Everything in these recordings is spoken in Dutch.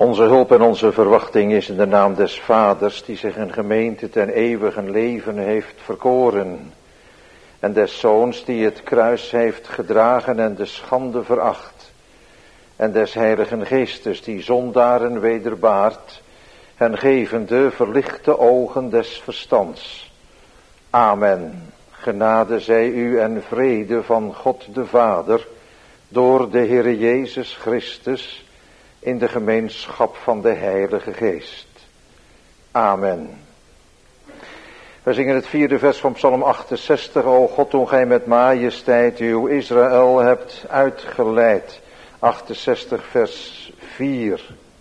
Onze hulp en onze verwachting is in de naam des Vaders, die zich een gemeente ten eeuwigen leven heeft verkoren. En des Zoons, die het kruis heeft gedragen en de schande veracht. En des Heiligen Geestes, die zondaren wederbaart, hen gevende verlichte ogen des verstands. Amen. Genade zij u en vrede van God de Vader, door de Heere Jezus Christus, in de gemeenschap van de Heilige Geest. Amen. We zingen het 4e vers van Psalm 68. O God, toen gij met majesteit uw Israël hebt uitgeleid. 68 vers 4.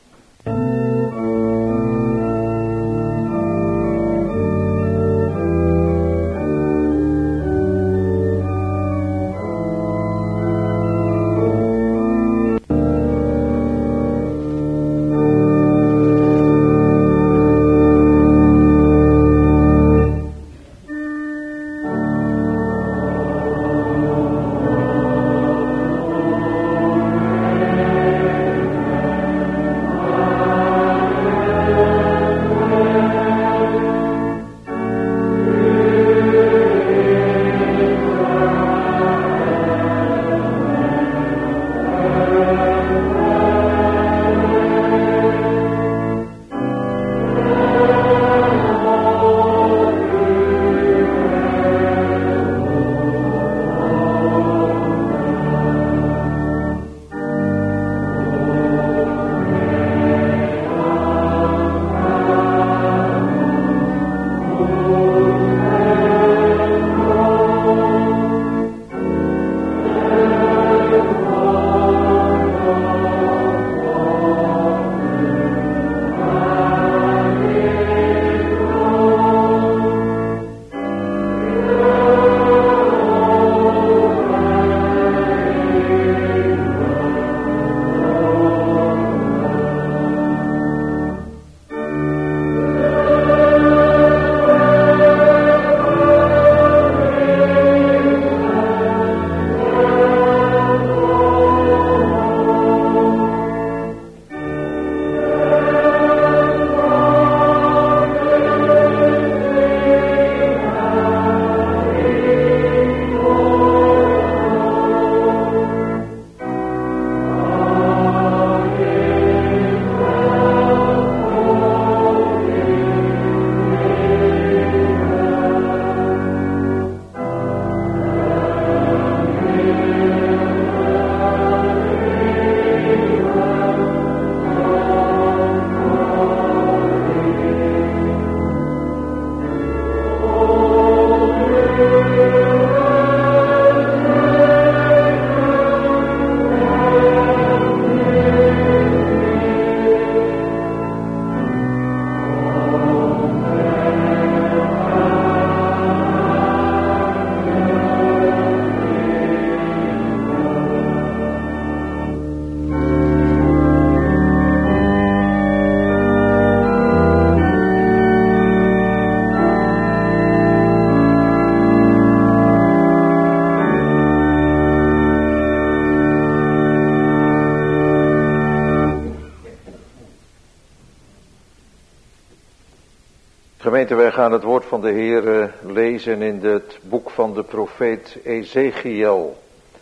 Gemeente, wij gaan het woord van de Heer lezen in het boek van de profeet Ezechiel,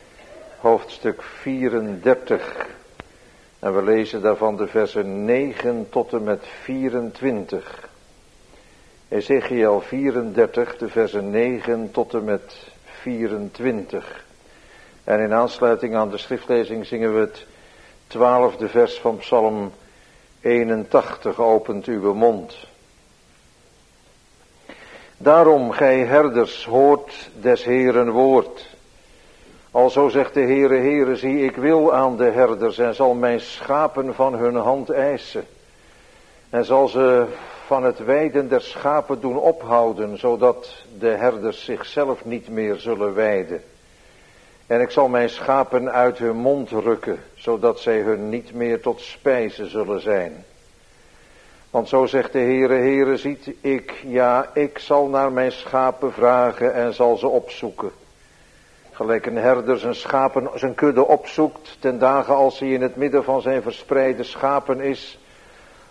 hoofdstuk 34. En we lezen daarvan de versen 9 tot en met 24. Ezechiel 34, de versen 9 tot en met 24. En in aansluiting aan de schriftlezing zingen we het 12e vers van Psalm 81, opent uw mond. Daarom, gij herders, hoort des Heeren woord. Alzo zegt de Heere, Heere, zie, ik wil aan de herders en zal mijn schapen van hun hand eisen. En zal ze van het weiden der schapen doen ophouden, zodat de herders zichzelf niet meer zullen weiden. En ik zal mijn schapen uit hun mond rukken, zodat zij hun niet meer tot spijze zullen zijn. Want zo zegt de Heere, Heere, ziet ik, ja, ik zal naar mijn schapen vragen en zal ze opzoeken. Gelijk een herder zijn schapen, zijn kudde opzoekt, ten dagen als hij in het midden van zijn verspreide schapen is,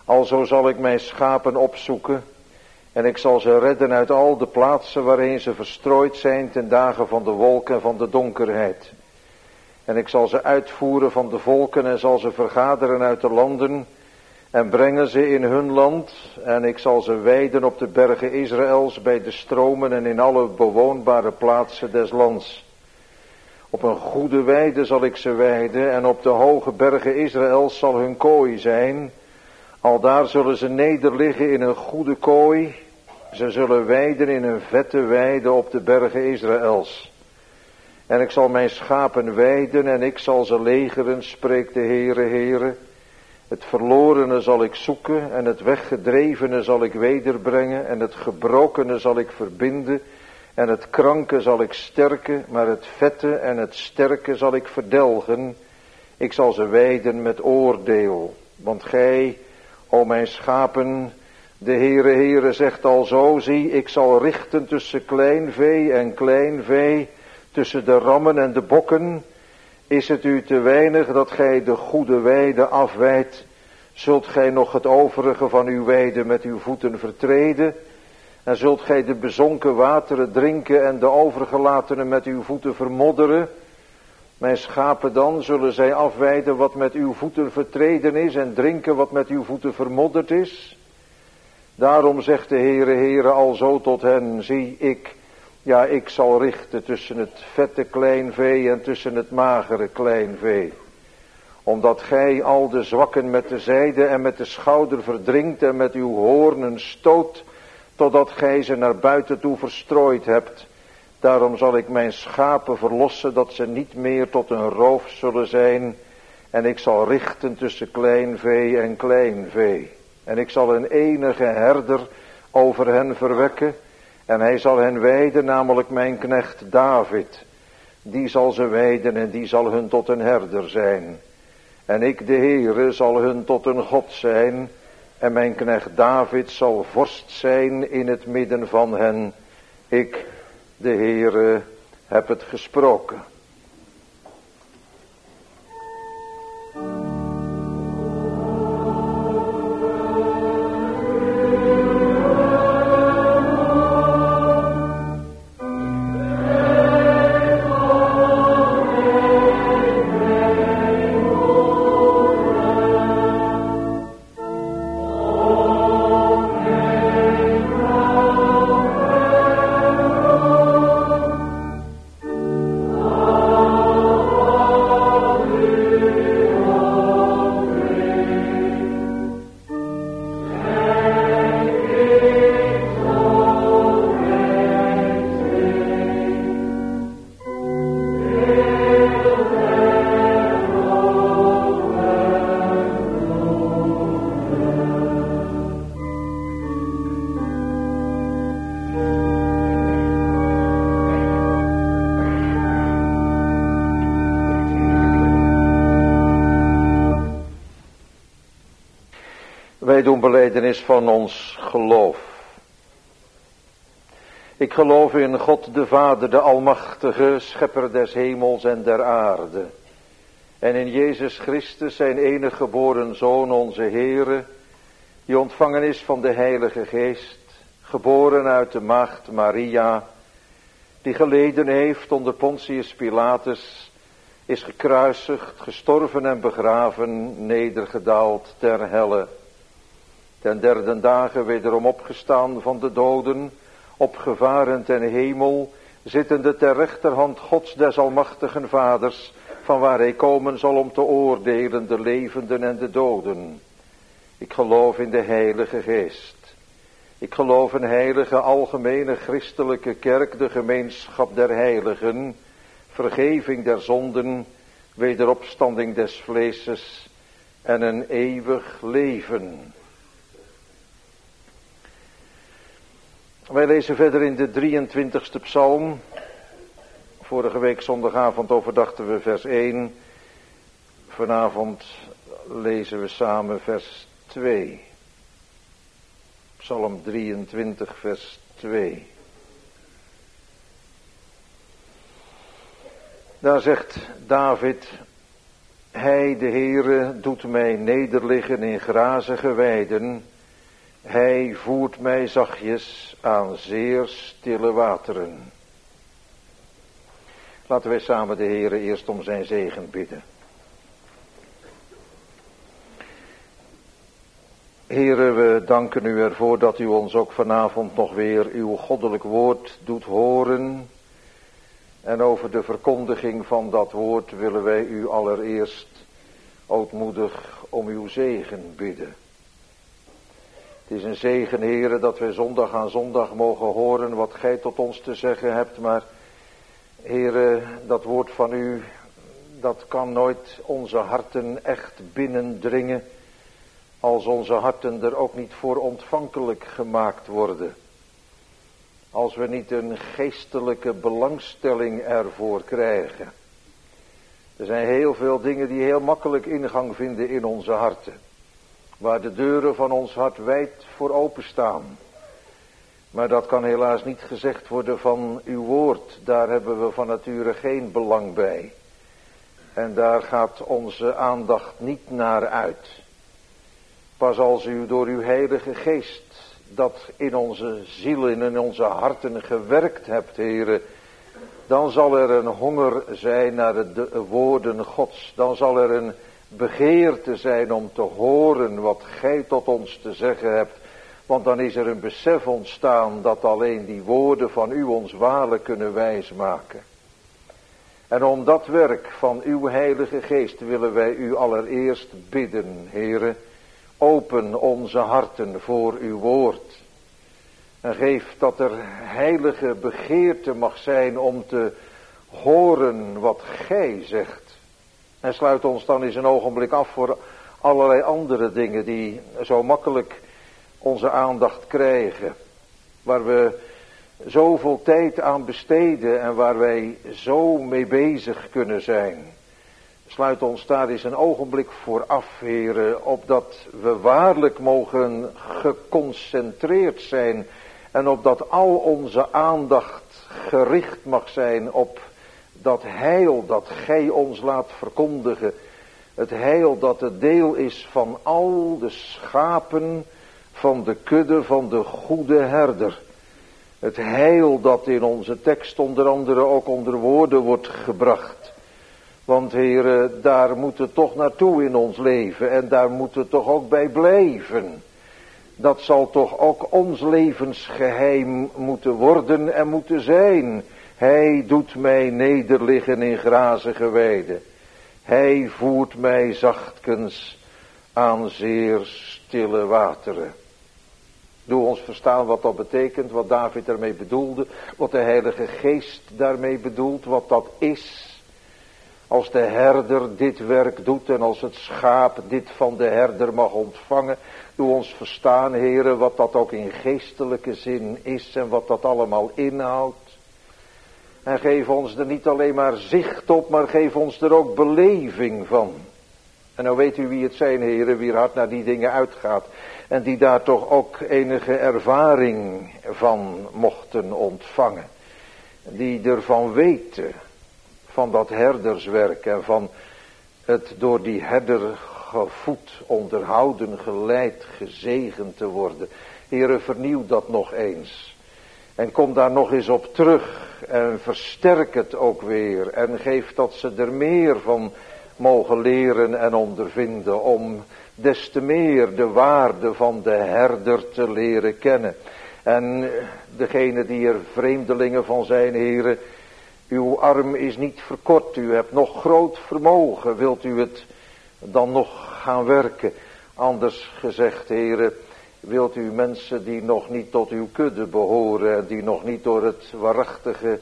Alzo zal ik mijn schapen opzoeken en ik zal ze redden uit al de plaatsen waarheen ze verstrooid zijn ten dagen van de wolk en van de donkerheid. En ik zal ze uitvoeren van de volken en zal ze vergaderen uit de landen en brengen ze in hun land. En ik zal ze weiden op de bergen Israëls, bij de stromen en in alle bewoonbare plaatsen des lands. Op een goede weide zal ik ze weiden en op de hoge bergen Israëls zal hun kooi zijn. Aldaar zullen ze nederliggen in een goede kooi. Ze zullen weiden in een vette weide op de bergen Israëls. En ik zal mijn schapen weiden en ik zal ze legeren, spreekt de Heere. Het verlorene zal ik zoeken en het weggedrevene zal ik wederbrengen en het gebrokene zal ik verbinden en het kranke zal ik sterken, maar het vette en het sterke zal ik verdelgen. Ik zal ze weiden met oordeel, want gij, o mijn schapen, de Heere zegt alzo, zie, ik zal richten tussen klein vee en klein vee, tussen de rammen en de bokken. Is het u te weinig dat gij de goede weide afwijdt, zult gij nog het overige van uw weide met uw voeten vertreden, en zult gij de bezonken wateren drinken en de overgelatenen met uw voeten vermodderen. Mijn schapen dan, zullen zij afweiden wat met uw voeten vertreden is en drinken wat met uw voeten vermodderd is? Daarom zegt de Heere alzo tot hen, zie ik zal richten tussen het vette klein vee en tussen het magere klein vee. Omdat gij al de zwakken met de zijde en met de schouder verdringt en met uw hoornen stoot, totdat gij ze naar buiten toe verstrooid hebt. Daarom zal ik mijn schapen verlossen, dat ze niet meer tot een roof zullen zijn. En ik zal richten tussen klein vee en klein vee. En ik zal een enige herder over hen verwekken. En hij zal hen weiden, namelijk mijn knecht David. Die zal ze weiden en die zal hun tot een herder zijn. En ik, de Heere, zal hun tot een God zijn. En mijn knecht David zal vorst zijn in het midden van hen. Ik, de Heere, heb het gesproken. Wij doen belijdenis van ons geloof. Ik geloof in God de Vader, de Almachtige, Schepper des hemels en der aarde. En in Jezus Christus, zijn enige geboren Zoon, onze Heere, die ontvangen is van de Heilige Geest, geboren uit de maagd Maria, die geleden heeft onder Pontius Pilatus, is gekruisigd, gestorven en begraven, nedergedaald ter helle. Ten derde dagen wederom opgestaan van de doden, opgevaren ten hemel, zittende ter rechterhand Gods des almachtigen Vaders, van waar hij komen zal om te oordelen de levenden en de doden. Ik geloof in de Heilige Geest. Ik geloof een heilige algemene christelijke kerk, de gemeenschap der heiligen, vergeving der zonden, wederopstanding des vleeses en een eeuwig leven. Wij lezen verder in de 23e psalm. Vorige week zondagavond overdachten we vers 1. Vanavond lezen we samen vers 2. Psalm 23 vers 2. Daar zegt David: Hij, de Heere, doet mij nederliggen in grazige weiden. Hij voert mij zachtjes aan zeer stille wateren. Laten wij samen de Heere eerst om zijn zegen bidden. Heere, we danken u ervoor dat u ons ook vanavond nog weer uw goddelijk woord doet horen. En over de verkondiging van dat woord willen wij u allereerst ootmoedig om uw zegen bidden. Het is een zegen, Heere, dat wij zondag aan zondag mogen horen wat gij tot ons te zeggen hebt. Maar, Heere, dat woord van u, dat kan nooit onze harten echt binnendringen, als onze harten er ook niet voor ontvankelijk gemaakt worden. Als we niet een geestelijke belangstelling ervoor krijgen. Er zijn heel veel dingen die heel makkelijk ingang vinden in onze harten. Waar de deuren van ons hart wijd voor openstaan. Maar dat kan helaas niet gezegd worden van uw woord. Daar hebben we van nature geen belang bij. En daar gaat onze aandacht niet naar uit. Pas als u door uw heilige geest dat in onze zielen en in onze harten gewerkt hebt, Heere, dan zal er een honger zijn naar de woorden Gods. Dan zal er een begeerte zijn om te horen wat gij tot ons te zeggen hebt. Want dan is er een besef ontstaan dat alleen die woorden van u ons waarlijk kunnen wijsmaken. En om dat werk van uw heilige geest willen wij u allereerst bidden, Heere. Open onze harten voor uw woord. En geef dat er heilige begeerte mag zijn om te horen wat gij zegt. En sluit ons dan eens een ogenblik af voor allerlei andere dingen die zo makkelijk onze aandacht krijgen. Waar we zoveel tijd aan besteden en waar wij zo mee bezig kunnen zijn. Sluit ons daar eens een ogenblik voor af, Heere, opdat we waarlijk mogen geconcentreerd zijn en opdat al onze aandacht gericht mag zijn op dat heil dat gij ons laat verkondigen. Het heil dat het deel is van al de schapen van de kudde van de goede herder. Het heil dat in onze tekst onder andere ook onder woorden wordt gebracht. Want Heere, daar moet het toch naartoe in ons leven en daar moet het toch ook bij blijven. Dat zal toch ook ons levensgeheim moeten worden en moeten zijn. Hij doet mij nederliggen in grazige weiden. Hij voert mij zachtkens aan zeer stille wateren. Doe ons verstaan wat dat betekent, wat David ermee bedoelde, wat de Heilige Geest daarmee bedoelt, wat dat is. Als de herder dit werk doet en als het schaap dit van de herder mag ontvangen. Doe ons verstaan, Heere, wat dat ook in geestelijke zin is en wat dat allemaal inhoudt. En geef ons er niet alleen maar zicht op, maar geef ons er ook beleving van. En nou weet u wie het zijn, Heere, wie er hard naar die dingen uitgaat. En die daar toch ook enige ervaring van mochten ontvangen. Die ervan weten, van dat herderswerk en van het door die herder gevoed, onderhouden, geleid, gezegend te worden. Heere, vernieuw dat nog eens. En kom daar nog eens op terug en versterk het ook weer. En geef dat ze er meer van mogen leren en ondervinden. Om des te meer de waarde van de herder te leren kennen. En degene die er vreemdelingen van zijn, Heere, uw arm is niet verkort, u hebt nog groot vermogen, wilt u het dan nog gaan werken? Anders gezegd, Heere, wilt u mensen die nog niet tot uw kudde behoren, die nog niet door het waarachtige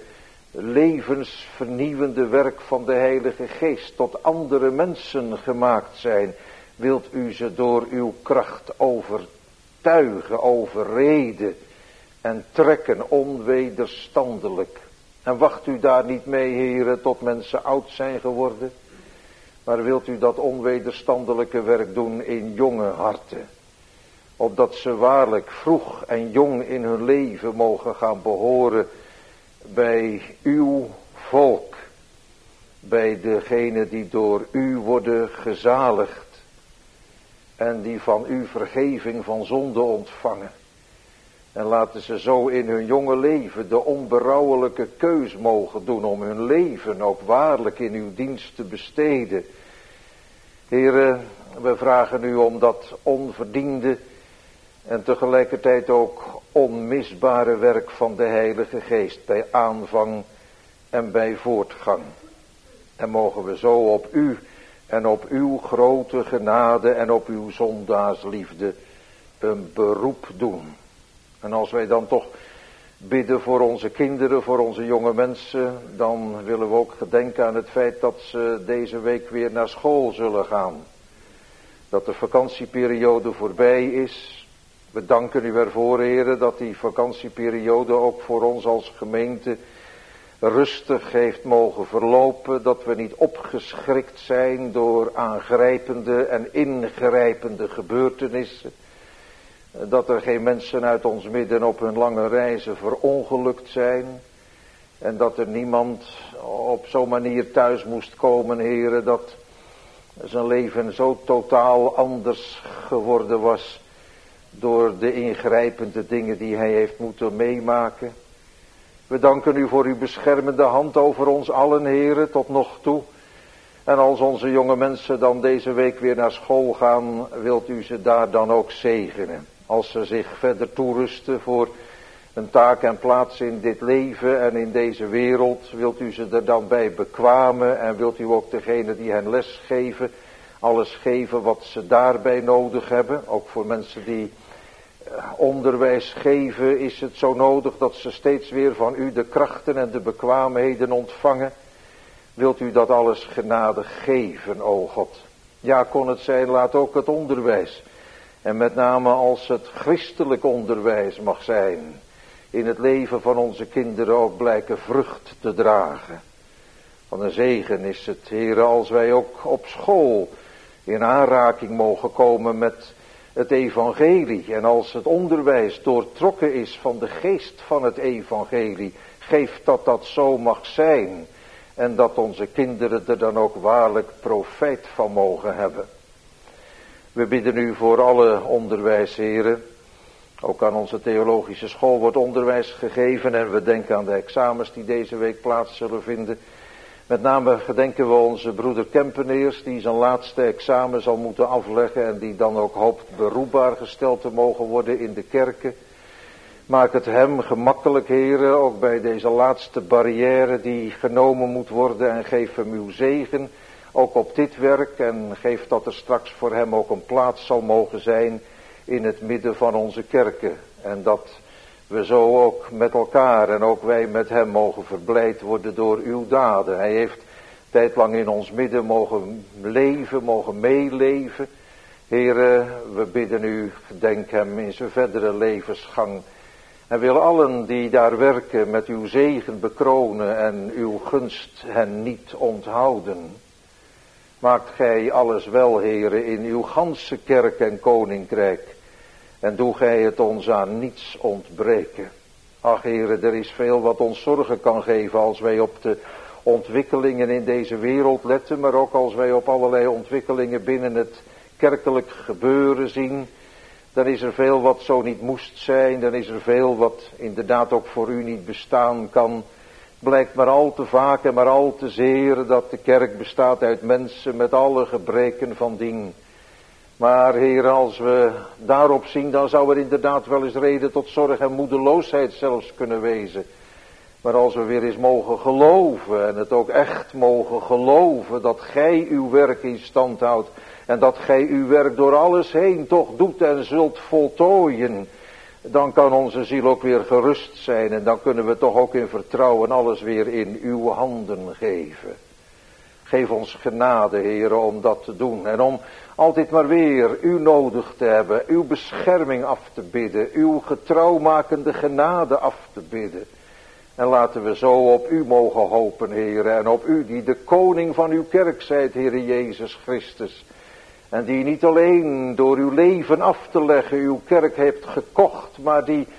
levensvernieuwende werk van de Heilige Geest tot andere mensen gemaakt zijn, wilt u ze door uw kracht overtuigen, overreden en trekken onwederstandelijk. En wacht u daar niet mee, Heere, tot mensen oud zijn geworden. Maar wilt u dat onwederstandelijke werk doen in jonge harten. Opdat ze waarlijk vroeg en jong in hun leven mogen gaan behoren bij uw volk. bij degenen die door u worden gezaligd en die van u vergeving van zonde ontvangen. En laten ze zo in hun jonge leven de onberouwelijke keus mogen doen om hun leven ook waarlijk in uw dienst te besteden. Heere, we vragen u om dat onverdiende en tegelijkertijd ook onmisbare werk van de Heilige Geest bij aanvang en bij voortgang. En mogen we zo op u en op uw grote genade en op uw zondaarsliefde een beroep doen. En als wij dan toch bidden voor onze kinderen, voor onze jonge mensen, dan willen we ook gedenken aan het feit dat ze deze week weer naar school zullen gaan. Dat de vakantieperiode voorbij is. We danken u ervoor, heren, dat die vakantieperiode ook voor ons als gemeente rustig heeft mogen verlopen. Dat we niet opgeschrikt zijn door aangrijpende en ingrijpende gebeurtenissen. Dat er geen mensen uit ons midden op hun lange reizen verongelukt zijn. En dat er niemand op zo'n manier thuis moest komen, heren, dat zijn leven zo totaal anders geworden was door de ingrijpende dingen die hij heeft moeten meemaken. We danken u voor uw beschermende hand over ons allen, heren, tot nog toe. En als onze jonge mensen dan deze week weer naar school gaan, wilt u ze daar dan ook zegenen. Als ze zich verder toerusten voor een taak en plaats in dit leven en in deze wereld, wilt u ze er dan bij bekwamen en wilt u ook degene die hen les geven, alles geven wat ze daarbij nodig hebben. Ook voor mensen die onderwijs geven is het zo nodig dat ze steeds weer van u de krachten en de bekwaamheden ontvangen. Wilt u dat alles genadig geven, o God. Ja, kon het zijn, laat ook het onderwijs. En met name als het christelijk onderwijs mag zijn, in het leven van onze kinderen ook blijken vrucht te dragen. Van een zegen is het, Heere, als wij ook op school in aanraking mogen komen met het evangelie. En als het onderwijs doortrokken is van de geest van het evangelie, geeft dat dat zo mag zijn. En dat onze kinderen er dan ook waarlijk profijt van mogen hebben. We bidden u voor alle onderwijsheren. Ook aan onze theologische school wordt onderwijs gegeven en we denken aan de examens die deze week plaats zullen vinden. Met name gedenken we onze broeder Kempeneers die zijn laatste examen zal moeten afleggen en die dan ook hoopt beroepbaar gesteld te mogen worden in de kerken. Maak het hem gemakkelijk, heren, ook bij deze laatste barrière die genomen moet worden en geef hem uw zegen. Ook op dit werk en geef dat er straks voor hem ook een plaats zal mogen zijn in het midden van onze kerken. En dat we zo ook met elkaar en ook wij met hem mogen verblijd worden door uw daden. Hij heeft tijdlang in ons midden mogen leven, mogen meeleven. Heere, we bidden u, gedenk hem in zijn verdere levensgang. En wil allen die daar werken met uw zegen bekronen en uw gunst hen niet onthouden. Maakt gij alles wel, Heere, in uw ganse kerk en koninkrijk. En doe gij het ons aan niets ontbreken. Ach, Heere, er is veel wat ons zorgen kan geven als wij op de ontwikkelingen in deze wereld letten. Maar ook als wij op allerlei ontwikkelingen binnen het kerkelijk gebeuren zien. Dan is er veel wat zo niet moest zijn. Dan is er veel wat inderdaad ook voor u niet bestaan kan. Blijkt maar al te vaak en maar al te zeer dat de kerk bestaat uit mensen met alle gebreken van dien. Maar Heer, als we daarop zien, dan zou er inderdaad wel eens reden tot zorg en moedeloosheid zelfs kunnen wezen. Maar als we weer eens mogen geloven en het ook echt mogen geloven dat gij uw werk in stand houdt. En dat gij uw werk door alles heen toch doet en zult voltooien. Dan kan onze ziel ook weer gerust zijn en dan kunnen we toch ook in vertrouwen alles weer in uw handen geven. Geef ons genade, Heere, om dat te doen en om altijd maar weer u nodig te hebben, uw bescherming af te bidden, uw getrouwmakende genade af te bidden. En laten we zo op u mogen hopen, Heere, en op u die de koning van uw kerk zijt, Heere Jezus Christus. En die niet alleen door uw leven af te leggen uw kerk hebt gekocht, maar die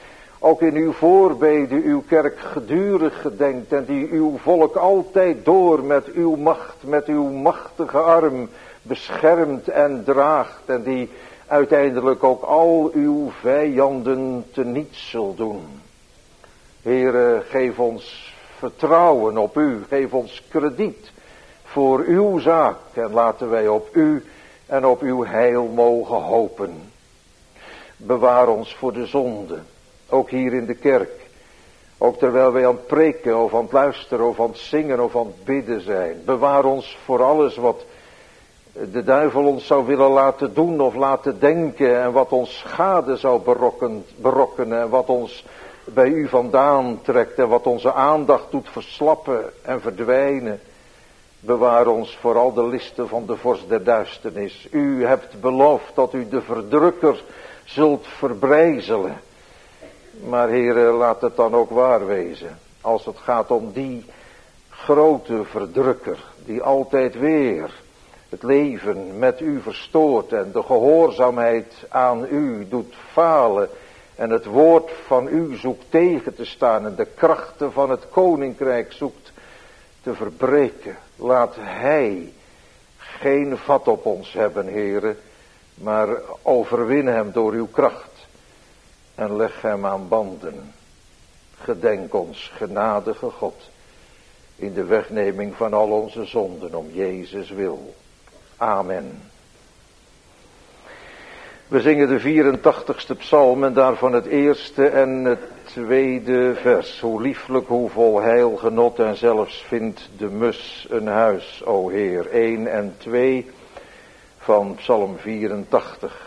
ook in uw voorbeden uw kerk gedurig gedenkt en die uw volk altijd door met uw macht, met uw machtige arm beschermt en draagt en die uiteindelijk ook al uw vijanden teniet zult doen. Heere, geef ons vertrouwen op u, geef ons krediet voor uw zaak en laten wij op u en op uw heil mogen hopen. Bewaar ons voor de zonde, ook hier in de kerk. Ook terwijl wij aan het preken of aan het luisteren of aan het zingen of aan het bidden zijn. Bewaar ons voor alles wat de duivel ons zou willen laten doen of laten denken. En wat ons schade zou berokkenen en wat ons bij u vandaan trekt. En wat onze aandacht doet verslappen en verdwijnen. Bewaar ons voor al de listen van de vorst der duisternis. U hebt beloofd dat u de verdrukker zult verbrijzelen. Maar Heere, laat het dan ook waar wezen. Als het gaat om die grote verdrukker. Die altijd weer het leven met u verstoort. En de gehoorzaamheid aan u doet falen. En het woord van u zoekt tegen te staan. En de krachten van het koninkrijk zoekt te verbreken. Laat hij geen vat op ons hebben, Heere. Maar overwin hem door uw kracht. En leg hem aan banden. Gedenk ons, genadige God, in de wegneming van al onze zonden om Jezus wil. Amen. We zingen de 84ste psalm en daarvan het eerste en het tweede vers. Hoe lieflijk, hoe vol heil, genot en zelfs vindt de mus een huis, o Heer. 1 en 2 van psalm 84.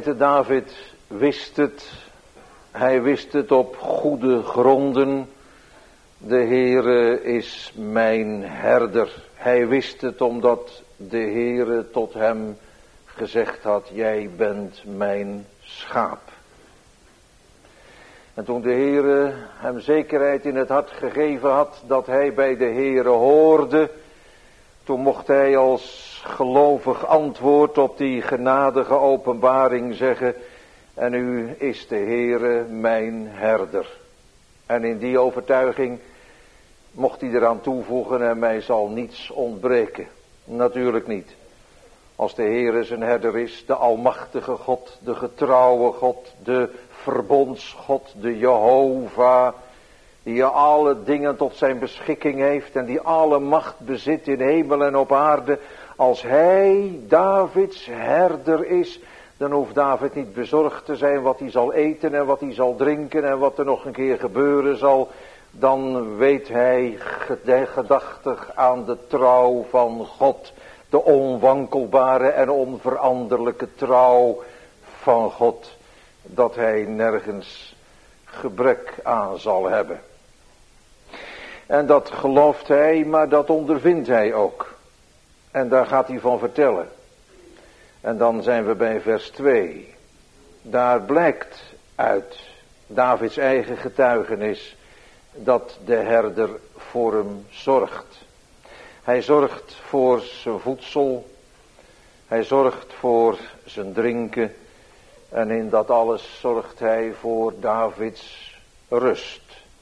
gemeente, David wist het. Hij wist het op goede gronden. De Heere is mijn herder. Hij wist het omdat de Heere tot hem gezegd had, jij bent mijn schaap. En toen de Heere hem zekerheid in het hart gegeven had dat hij bij de Heere hoorde, toen mocht hij als gelovig antwoord op die genadige openbaring zeggen, en nu is de Heere mijn herder. En in die overtuiging mocht hij eraan toevoegen, en mij zal niets ontbreken. Natuurlijk niet. Als de Heere zijn herder is, de almachtige God, de getrouwe God, de verbondsgod, de Jehovah, die alle dingen tot zijn beschikking heeft en die alle macht bezit in hemel en op aarde. Als hij Davids herder is, dan hoeft David niet bezorgd te zijn wat hij zal eten en wat hij zal drinken en wat er nog een keer gebeuren zal. Dan weet hij gedachtig aan de trouw van God, de onwankelbare en onveranderlijke trouw van God, dat hij nergens gebrek aan zal hebben. En dat gelooft hij, maar dat ondervindt hij ook. En daar gaat hij van vertellen. En dan zijn we bij vers 2. Daar blijkt uit Davids eigen getuigenis dat de herder voor hem zorgt. Hij zorgt voor zijn voedsel. Hij zorgt voor zijn drinken. En in dat alles zorgt hij voor Davids rust.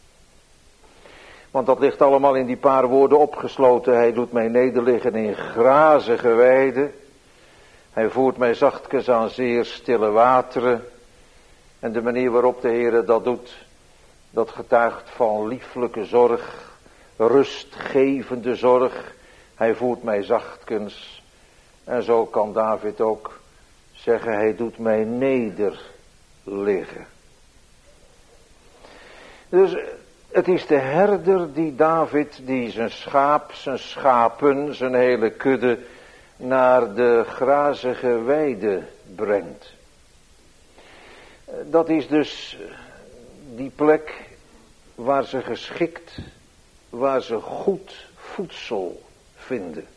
Want dat ligt allemaal in die paar woorden opgesloten. Hij doet mij nederliggen in grazige weiden. Hij voert mij zachtkens aan zeer stille wateren. En de manier waarop de Heere dat doet, dat getuigt van lieflijke zorg, rustgevende zorg. Hij voert mij zachtkens. En zo kan David ook zeggen, hij doet mij nederliggen. Dus het is de herder die David, die zijn schaap, zijn schapen, zijn hele kudde naar de grazige weide brengt. Dat is dus die plek waar ze geschikt, waar ze goed voedsel vinden.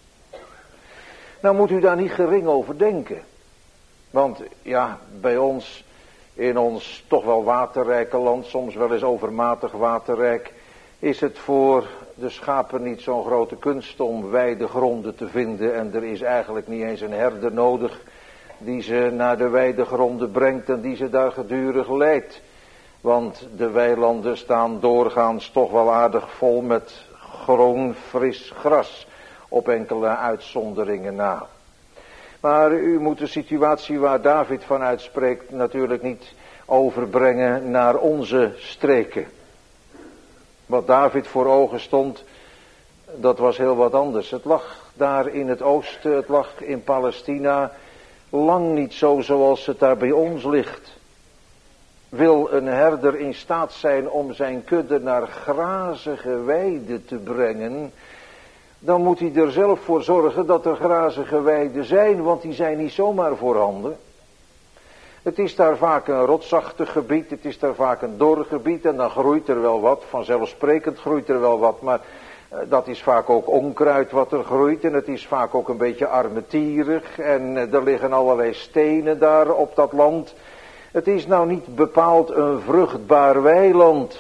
Nou moet u daar niet gering over denken. Want ja, bij ons, in ons toch wel waterrijke land, soms wel eens overmatig waterrijk, is het voor de schapen niet zo'n grote kunst om weidegronden te vinden. En er is eigenlijk niet eens een herder nodig die ze naar de weidegronden brengt en die ze daar gedurig leidt. Want de weilanden staan doorgaans toch wel aardig vol met groen fris gras, op enkele uitzonderingen na. Maar u moet de situatie waar David van uitspreekt natuurlijk niet overbrengen naar onze streken. Wat David voor ogen stond, dat was heel wat anders. Het lag daar in het oosten, het lag in Palestina, lang niet zo zoals het daar bij ons ligt. Wil een herder in staat zijn om zijn kudde naar grazige weiden te brengen, dan moet hij er zelf voor zorgen dat er grazige weiden zijn, want die zijn niet zomaar voorhanden. Het is daar vaak een rotsachtig gebied, het is daar vaak een dor gebied en dan groeit er wel wat, vanzelfsprekend groeit er wel wat, maar dat is vaak ook onkruid wat er groeit en het is vaak ook een beetje armetierig en er liggen allerlei stenen daar op dat land. Het is nou niet bepaald een vruchtbaar weiland.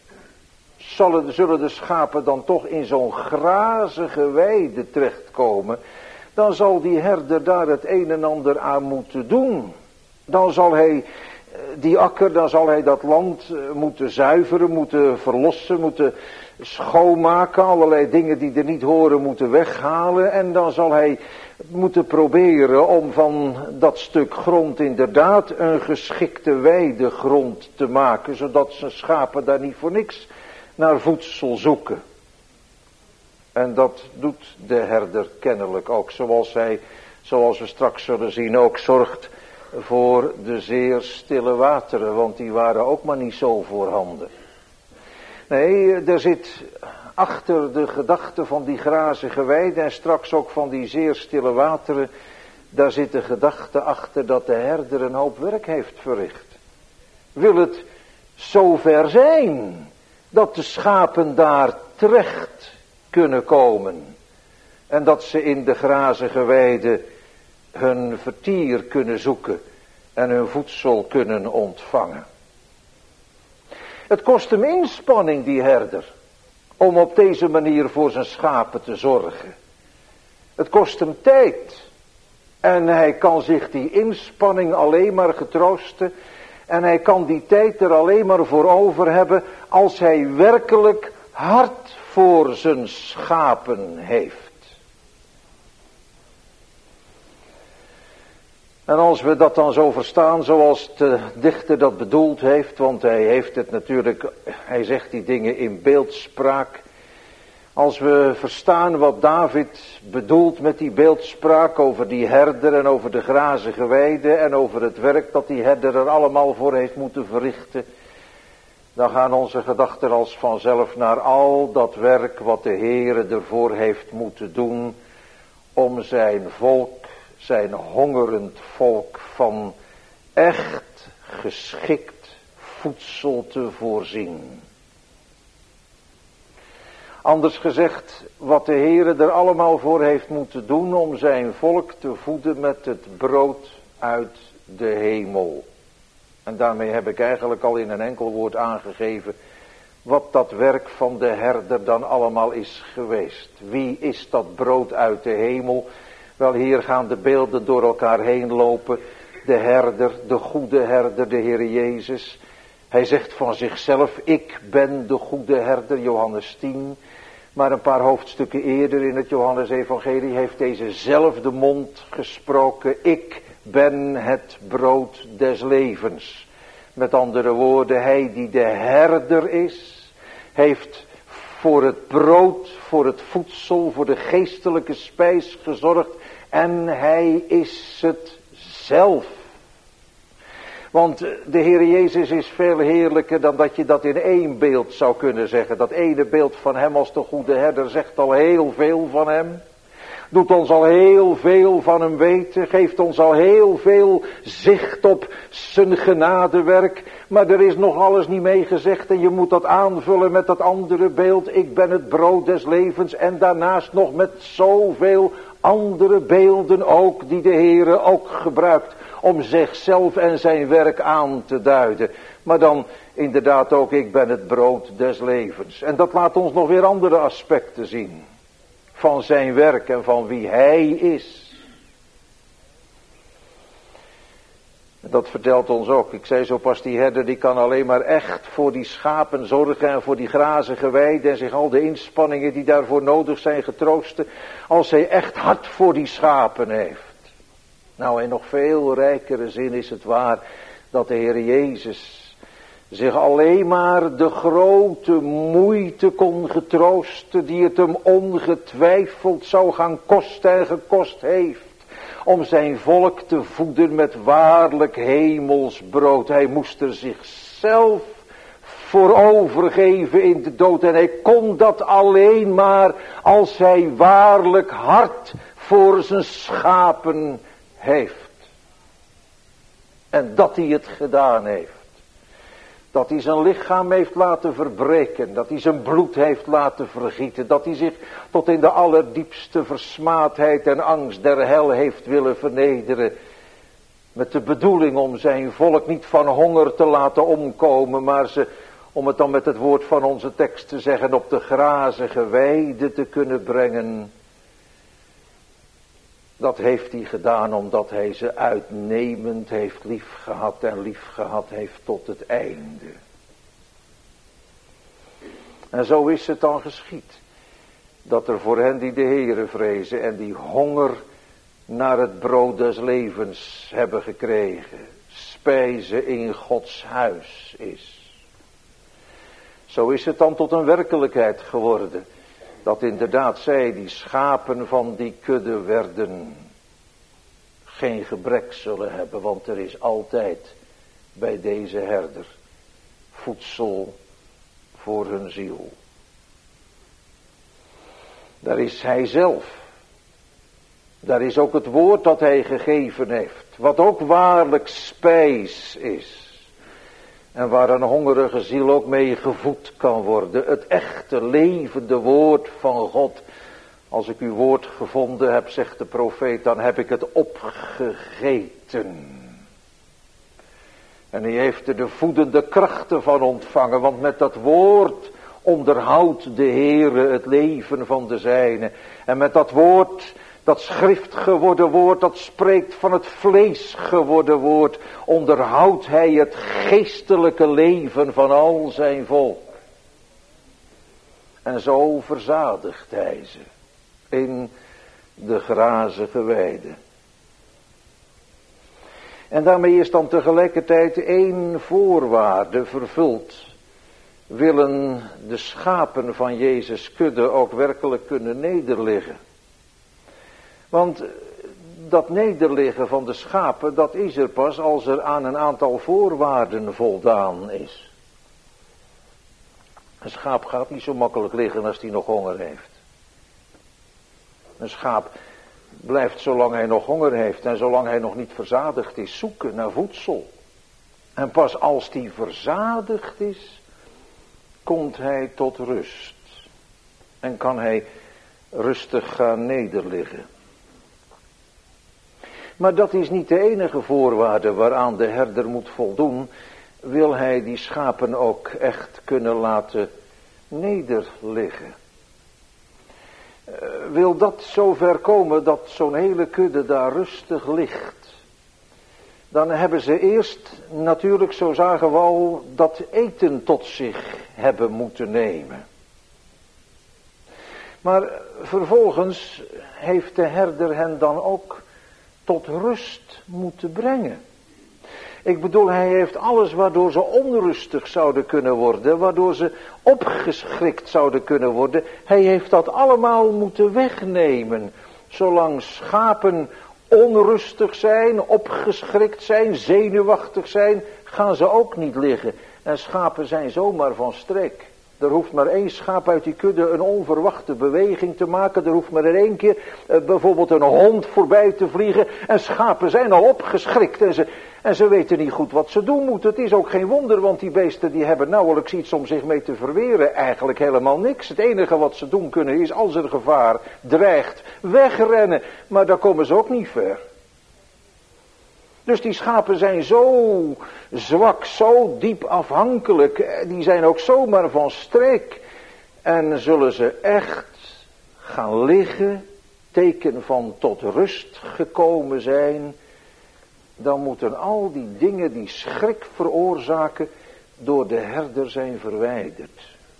Zullen de schapen dan toch in zo'n grazige weide terechtkomen, dan zal die herder daar het een en ander aan moeten doen. Dan zal hij die akker, dan zal hij dat land moeten zuiveren, moeten verlossen, moeten schoonmaken, allerlei dingen die er niet horen moeten weghalen. En dan zal hij moeten proberen om van dat stuk grond inderdaad een geschikte weidegrond te maken, zodat zijn schapen daar niet voor niks naar voedsel zoeken. En dat doet de herder kennelijk ook, zoals hij, zoals we straks zullen zien, ook zorgt voor de zeer stille wateren, want die waren ook maar niet zo voorhanden. Nee, er zit achter de gedachte van die grazige weide en straks ook van die zeer stille wateren, Daar zit de gedachte achter dat de herder een hoop werk heeft verricht. Wil het zover zijn dat de schapen daar terecht kunnen komen. En dat ze in de grazige weide hun vertier kunnen zoeken en hun voedsel kunnen ontvangen. Het kost hem inspanning, die herder, om op deze manier voor zijn schapen te zorgen. Het kost hem tijd. En hij kan zich die inspanning alleen maar getroosten. En hij kan die tijd er alleen maar voor over hebben als hij werkelijk hart voor zijn schapen heeft. En als we dat dan zo verstaan zoals de dichter dat bedoeld heeft, want hij heeft het natuurlijk, hij zegt die dingen in beeldspraak. Als we verstaan wat David bedoelt met die beeldspraak over die herder en over de grazige weide en over het werk dat die herder er allemaal voor heeft moeten verrichten, dan gaan onze gedachten als vanzelf naar al dat werk wat de Heere ervoor heeft moeten doen om zijn volk, zijn hongerend volk, van echt geschikt voedsel te voorzien. Anders gezegd, wat de Heere er allemaal voor heeft moeten doen om zijn volk te voeden met het brood uit de hemel. En daarmee heb ik eigenlijk al in een enkel woord aangegeven wat dat werk van de herder dan allemaal is geweest. Wie is dat brood uit de hemel? Wel, hier gaan de beelden door elkaar heen lopen. De herder, de goede herder, de Heer Jezus. Hij zegt van zichzelf, ik ben de goede herder, Johannes 10. Maar een paar hoofdstukken eerder in het Johannesevangelie heeft dezezelfde mond gesproken. Ik ben het brood des levens. Met andere woorden, hij die de herder is, heeft voor het brood, voor het voedsel, voor de geestelijke spijs gezorgd. En hij is het zelf. Want de Heer Jezus is veel heerlijker dan dat je dat in één beeld zou kunnen zeggen. Dat ene beeld van hem als de goede herder zegt al heel veel van hem. Doet ons al heel veel van hem weten. Geeft ons al heel veel zicht op zijn genadewerk. Maar er is nog alles niet mee gezegd. En je moet dat aanvullen met dat andere beeld. Ik ben het brood des levens. En daarnaast nog met zoveel andere beelden ook. Die de Heere ook gebruikt. Om zichzelf en zijn werk aan te duiden. Maar dan inderdaad ook, ik ben het brood des levens. En dat laat ons nog weer andere aspecten zien. Van zijn werk en van wie hij is. En dat vertelt ons ook. Ik zei zo pas, die herder die kan alleen maar echt voor die schapen zorgen en voor die grazige weide en zich al de inspanningen die daarvoor nodig zijn getroosten. Als hij echt hart voor die schapen heeft. Nou, in nog veel rijkere zin is het waar dat de Heer Jezus zich alleen maar de grote moeite kon getroosten die het hem ongetwijfeld zou gaan kosten en gekost heeft. Om zijn volk te voeden met waarlijk hemels brood. Hij moest er zichzelf voor overgeven in de dood. En hij kon dat alleen maar als hij waarlijk hart voor zijn schapen heeft. En dat hij het gedaan heeft. Dat hij zijn lichaam heeft laten verbreken. Dat hij zijn bloed heeft laten vergieten. Dat hij zich tot in de allerdiepste versmaadheid en angst der hel heeft willen vernederen. Met de bedoeling om zijn volk niet van honger te laten omkomen. Maar ze, om het dan met het woord van onze tekst te zeggen, op de grazige weide te kunnen brengen. Dat heeft hij gedaan omdat hij ze uitnemend heeft liefgehad en liefgehad heeft tot het einde. En zo is het dan geschied. Dat er voor hen die de Heere vrezen en die honger naar het brood des levens hebben gekregen, spijze in Gods huis is. Zo is het dan tot een werkelijkheid geworden. Dat inderdaad zij die schapen van die kudde werden geen gebrek zullen hebben. Want er is altijd bij deze herder voedsel voor hun ziel. Daar is hij zelf. Daar is ook het woord dat hij gegeven heeft, wat ook waarlijk spijs is. En waar een hongerige ziel ook mee gevoed kan worden. Het echte levende woord van God. Als ik uw woord gevonden heb, zegt de profeet, dan heb ik het opgegeten. En hij heeft er de voedende krachten van ontvangen, want met dat woord onderhoudt de Heere het leven van de zijnen. En met dat woord, dat schrift geworden woord, dat spreekt van het vlees geworden woord, onderhoudt hij het geestelijke leven van al zijn volk. En zo verzadigt hij ze in de grazige weide. En daarmee is dan tegelijkertijd één voorwaarde vervuld. Willen de schapen van Jezus' kudde ook werkelijk kunnen nederliggen. Want dat nederliggen van de schapen, dat is er pas als er aan een aantal voorwaarden voldaan is. Een schaap gaat niet zo makkelijk liggen als hij nog honger heeft. Een schaap blijft zolang hij nog honger heeft en zolang hij nog niet verzadigd is zoeken naar voedsel. En pas als hij verzadigd is, komt hij tot rust. En kan hij rustig gaan nederliggen. Maar dat is niet de enige voorwaarde waaraan de herder moet voldoen. Wil hij die schapen ook echt kunnen laten nederliggen. Wil dat zover komen dat zo'n hele kudde daar rustig ligt. Dan hebben ze eerst natuurlijk, zo zagen we al, dat eten tot zich hebben moeten nemen. Maar vervolgens heeft de herder hen dan ook tot rust moeten brengen. Ik bedoel, hij heeft alles waardoor ze onrustig zouden kunnen worden, waardoor ze opgeschrikt zouden kunnen worden. Hij heeft dat allemaal moeten wegnemen. Zolang schapen onrustig zijn, opgeschrikt zijn, zenuwachtig zijn, gaan ze ook niet liggen. En schapen zijn zomaar van streek. Er hoeft maar één schaap uit die kudde een onverwachte beweging te maken. Er hoeft maar in één keer bijvoorbeeld een hond voorbij te vliegen. En schapen zijn al opgeschrikt. En ze weten niet goed wat ze doen moeten. Het is ook geen wonder, want die beesten die hebben nauwelijks iets om zich mee te verweren. Eigenlijk helemaal niks. Het enige wat ze doen kunnen is, als er gevaar dreigt, wegrennen. Maar daar komen ze ook niet ver. Dus die schapen zijn zo zwak, zo diep afhankelijk. Die zijn ook zomaar van streek. En zullen ze echt gaan liggen, teken van tot rust gekomen zijn, dan moeten al die dingen die schrik veroorzaken door de herder zijn verwijderd.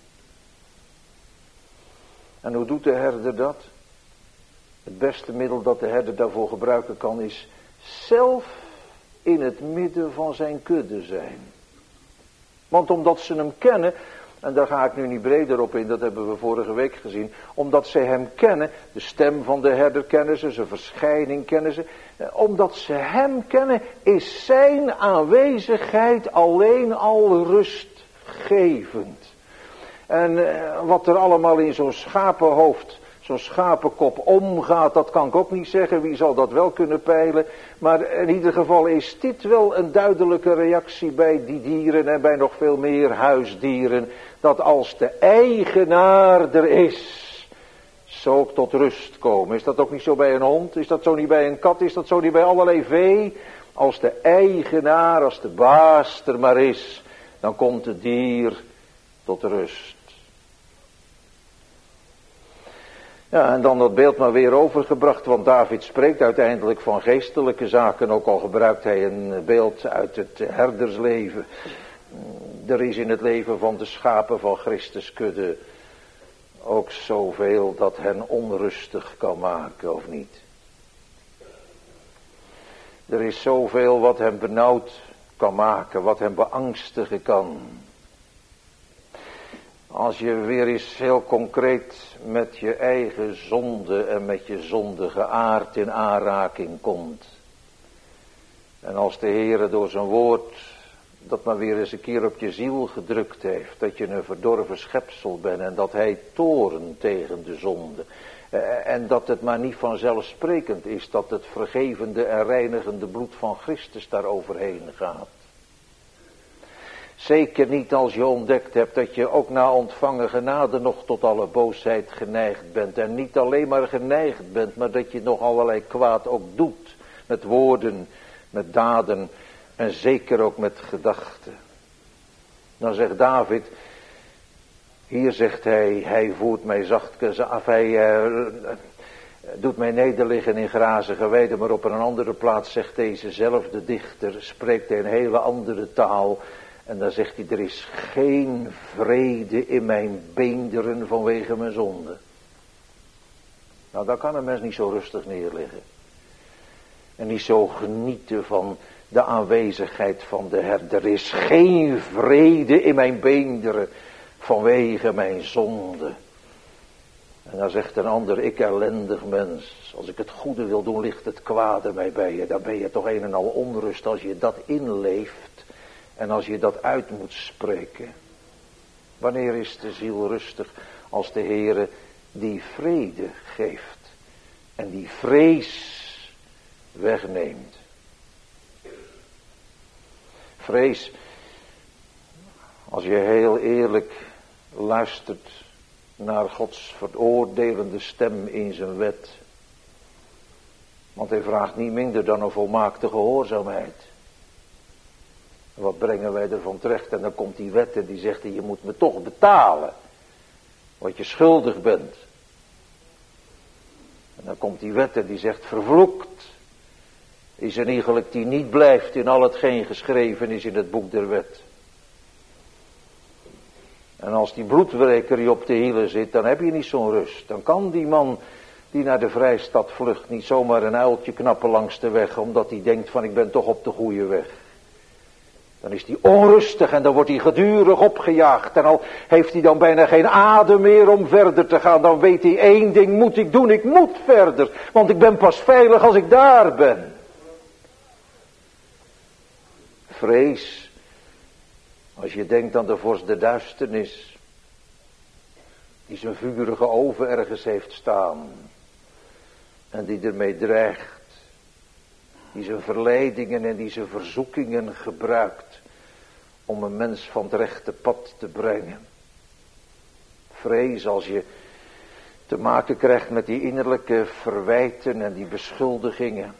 En hoe doet de herder dat? Het beste middel dat de herder daarvoor gebruiken kan is zelf in het midden van zijn kudde zijn. Want omdat ze hem kennen, en daar ga ik nu niet breder op in, dat hebben we vorige week gezien. Omdat ze hem kennen, de stem van de herder kennen ze, zijn verschijning kennen ze. Omdat ze hem kennen, is zijn aanwezigheid alleen al rustgevend. En wat er allemaal in zo'n schapenhoofd, zo'n schapenkop omgaat, dat kan ik ook niet zeggen. Wie zal dat wel kunnen peilen? Maar in ieder geval is dit wel een duidelijke reactie bij die dieren en bij nog veel meer huisdieren. Dat als de eigenaar er is, zo ook tot rust komen. Is dat ook niet zo bij een hond? Is dat zo niet bij een kat? Is dat zo niet bij allerlei vee? Als de eigenaar, als de baas er maar is, dan komt het dier tot rust. Ja, en dan dat beeld maar weer overgebracht, want David spreekt uiteindelijk van geestelijke zaken, ook al gebruikt hij een beeld uit het herdersleven. Er is in het leven van de schapen van Christus kudde ook zoveel dat hen onrustig kan maken, of niet? Er is zoveel wat hem benauwd kan maken, wat hem beangstigen kan. Als je weer eens heel concreet met je eigen zonde en met je zondige aard in aanraking komt. En als de Heere door zijn woord dat maar weer eens een keer op je ziel gedrukt heeft. Dat je een verdorven schepsel bent en dat hij toornt tegen de zonde. En dat het maar niet vanzelfsprekend is dat het vergevende en reinigende bloed van Christus daar overheen gaat. Zeker niet als je ontdekt hebt dat je ook na ontvangen genade nog tot alle boosheid geneigd bent. En niet alleen maar geneigd bent, maar dat je nog allerlei kwaad ook doet. Met woorden, met daden en zeker ook met gedachten. Dan zegt David, hier zegt hij voert mij zachtkens af, hij doet mij nederliggen in grazige weiden. Maar op een andere plaats zegt dezezelfde dichter, spreekt hij een hele andere taal. En dan zegt hij, er is geen vrede in mijn beenderen vanwege mijn zonde. Nou, dan kan een mens niet zo rustig neerliggen. En niet zo genieten van de aanwezigheid van de Heer. Er is geen vrede in mijn beenderen vanwege mijn zonde. En dan zegt een ander, ik ellendig mens, als ik het goede wil doen, ligt het kwade mij bij je. Dan ben je toch een en al onrust als je dat inleeft. En als je dat uit moet spreken. Wanneer is de ziel rustig? Als de Heere die vrede geeft. En die vrees wegneemt. Vrees, als je heel eerlijk luistert naar Gods veroordelende stem in zijn wet. Want hij vraagt niet minder dan een volmaakte gehoorzaamheid. Wat brengen wij ervan terecht? En dan komt die wet en die zegt, je moet me toch betalen wat je schuldig bent. En dan komt die wet en die zegt, vervloekt is een iegelijk die niet blijft in al hetgeen geschreven is in het boek der wet. En als die bloedwreker je op de hielen zit, dan heb je niet zo'n rust. Dan kan die man die naar de vrijstad vlucht niet zomaar een uiltje knappen langs de weg, omdat hij denkt van ik ben toch op de goede weg. Dan is hij onrustig en dan wordt hij gedurig opgejaagd. En al heeft hij dan bijna geen adem meer om verder te gaan. Dan weet hij, één ding moet ik doen, ik moet verder. Want ik ben pas veilig als ik daar ben. Vrees, als je denkt aan de vorst der duisternis. Die zijn vurige oven ergens heeft staan. En die ermee dreigt. Die zijn verleidingen en die zijn verzoekingen gebruikt om een mens van het rechte pad te brengen. Vrees als je te maken krijgt met die innerlijke verwijten en die beschuldigingen.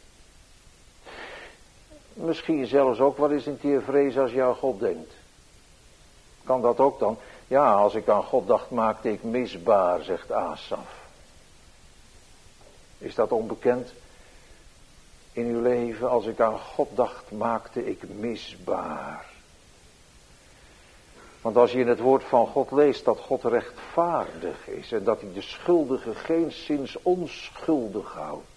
Misschien zelfs ook wel eens een keer vrees als je aan God denkt. Kan dat ook dan? Ja, als ik aan God dacht maakte ik misbaar, zegt Asaf. Is dat onbekend? In uw leven, als ik aan God dacht, maakte ik misbaar. Want als je in het woord van God leest dat God rechtvaardig is en dat hij de schuldige geenszins onschuldig houdt.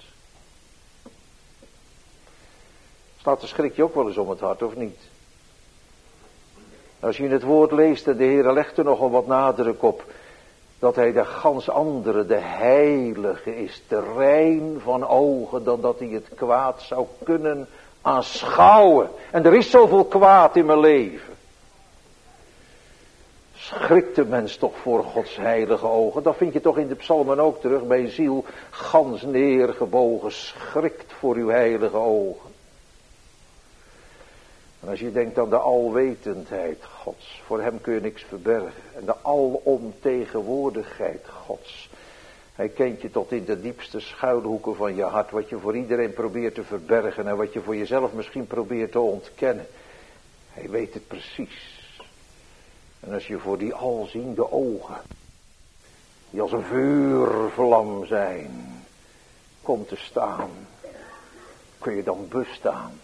Slaat de schrik je ook wel eens om het hart, of niet? Als je in het woord leest en de Heer legt er nogal wat nadruk op, dat hij de gans andere, de heilige is, te rein van ogen, dan dat hij het kwaad zou kunnen aanschouwen. En er is zoveel kwaad in mijn leven. Schrikt de mens toch voor Gods heilige ogen? Dat vind je toch in de psalmen ook terug, bij ziel gans neergebogen, schrikt voor uw heilige ogen. En als je denkt aan de alwetendheid Gods, voor hem kun je niks verbergen. En de alomtegenwoordigheid Gods. Hij kent je tot in de diepste schuilhoeken van je hart. Wat je voor iedereen probeert te verbergen en wat je voor jezelf misschien probeert te ontkennen. Hij weet het precies. En als je voor die alziende ogen, die als een vuurvlam zijn, komt te staan, kun je dan bestaan.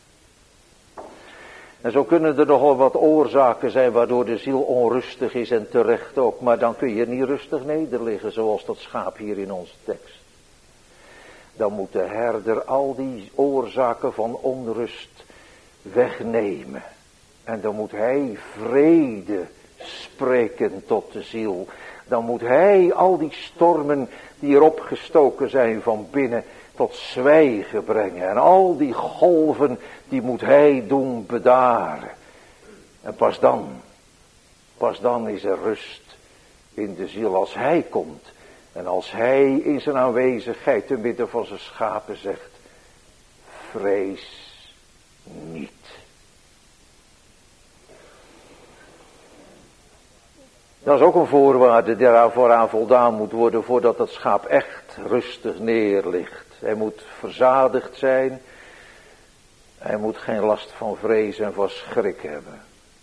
En zo kunnen er nogal wat oorzaken zijn waardoor de ziel onrustig is en terecht ook. Maar dan kun je niet rustig nederliggen zoals dat schaap hier in onze tekst. Dan moet de herder al die oorzaken van onrust wegnemen. En dan moet hij vrede spreken tot de ziel. dan moet hij al die stormen die erop gestoken zijn van binnen tot zwijgen brengen. En al die golven, die moet hij doen bedaren. En pas dan is er rust in de ziel als hij komt. En als hij in zijn aanwezigheid te midden van zijn schapen zegt, vrees niet. Dat is ook een voorwaarde die vooraan voldaan moet worden voordat het schaap echt rustig neerligt. Hij moet verzadigd zijn. Hij moet geen last van vrees en van schrik hebben.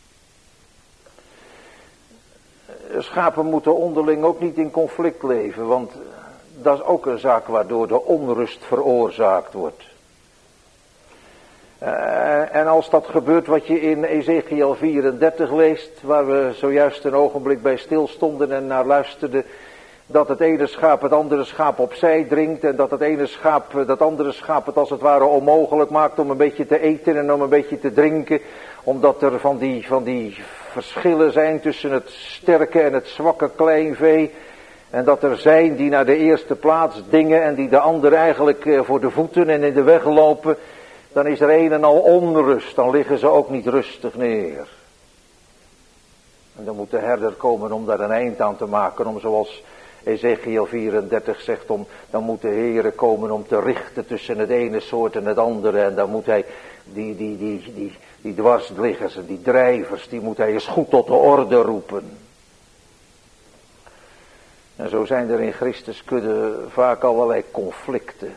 Schapen moeten onderling ook niet in conflict leven, want dat is ook een zaak waardoor de onrust veroorzaakt wordt. En als dat gebeurt wat je in Ezekiel 34 leest, waar we zojuist een ogenblik bij stilstonden en naar luisterden, dat het ene schaap het andere schaap opzij dringt en dat het ene schaap dat andere schaap het als het ware onmogelijk maakt om een beetje te eten en om een beetje te drinken, omdat er van die verschillen zijn tussen het sterke en het zwakke kleinvee. En dat er zijn die naar de eerste plaats dingen en die de ander eigenlijk voor de voeten en in de weg lopen. Dan is er een en al onrust, dan liggen ze ook niet rustig neer. En dan moet de herder komen om daar een eind aan te maken, om zoals Ezekiel 34 zegt, dan moet de Heere komen om te richten tussen het ene soort en het andere. En dan moet hij die dwarsliggers en die drijvers, die moet hij eens goed tot de orde roepen. En zo zijn er in Christus kudde vaak allerlei conflicten.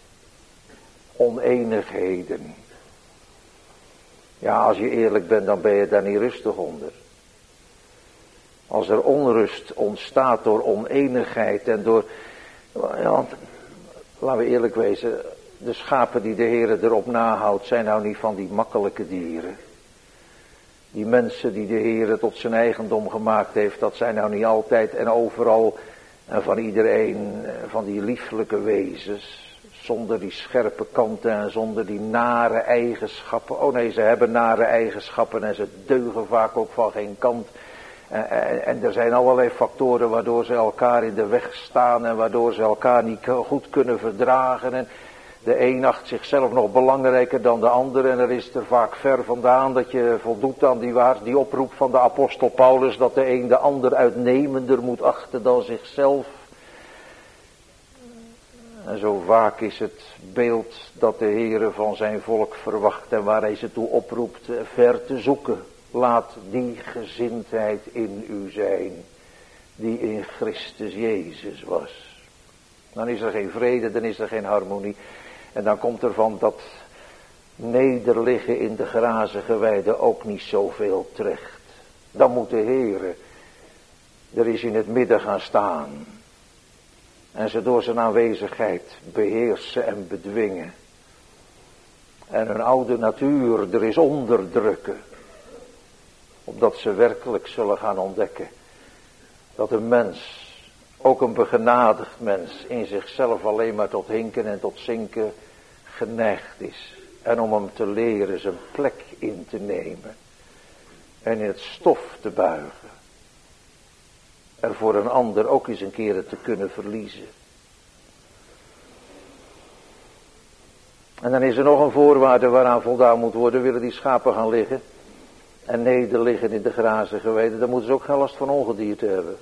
Oneenigheden. Ja, als je eerlijk bent, dan ben je daar niet rustig onder. Als er onrust ontstaat door oneenigheid en door... Ja, want, laten we eerlijk wezen, de schapen die de Heere erop nahoudt zijn nou niet van die makkelijke dieren. Die mensen die de Heere tot zijn eigendom gemaakt heeft, dat zijn nou niet altijd en overal en van iedereen van die lieflijke wezens. Zonder die scherpe kanten en zonder die nare eigenschappen. Oh nee, ze hebben nare eigenschappen en ze deugen vaak ook van geen kant. En er zijn allerlei factoren waardoor ze elkaar in de weg staan en waardoor ze elkaar niet goed kunnen verdragen. En de een acht zichzelf nog belangrijker dan de ander en er is er vaak ver vandaan dat je voldoet aan die oproep van de apostel Paulus dat de een de ander uitnemender moet achten dan zichzelf. En zo vaak is het beeld dat de Heere van zijn volk verwacht en waar hij ze toe oproept ver te zoeken. Laat die gezindheid in u zijn die in Christus Jezus was. Dan is er geen vrede, dan is er geen harmonie. En dan komt er van dat nederliggen in de grazige weide ook niet zoveel terecht. Dan moet de Heere er is in het midden gaan staan. En ze door zijn aanwezigheid beheersen en bedwingen. En hun oude natuur er is onderdrukken. Opdat ze werkelijk zullen gaan ontdekken. Dat een mens, ook een begenadigd mens, in zichzelf alleen maar tot hinken en tot zinken geneigd is. En om hem te leren zijn plek in te nemen. En in het stof te buigen. Er voor een ander ook eens een keer te kunnen verliezen. En dan is er nog een voorwaarde waaraan voldaan moet worden. Willen die schapen gaan liggen en nederliggen in de grazige weide, dan moeten ze ook geen last van ongedierte hebben.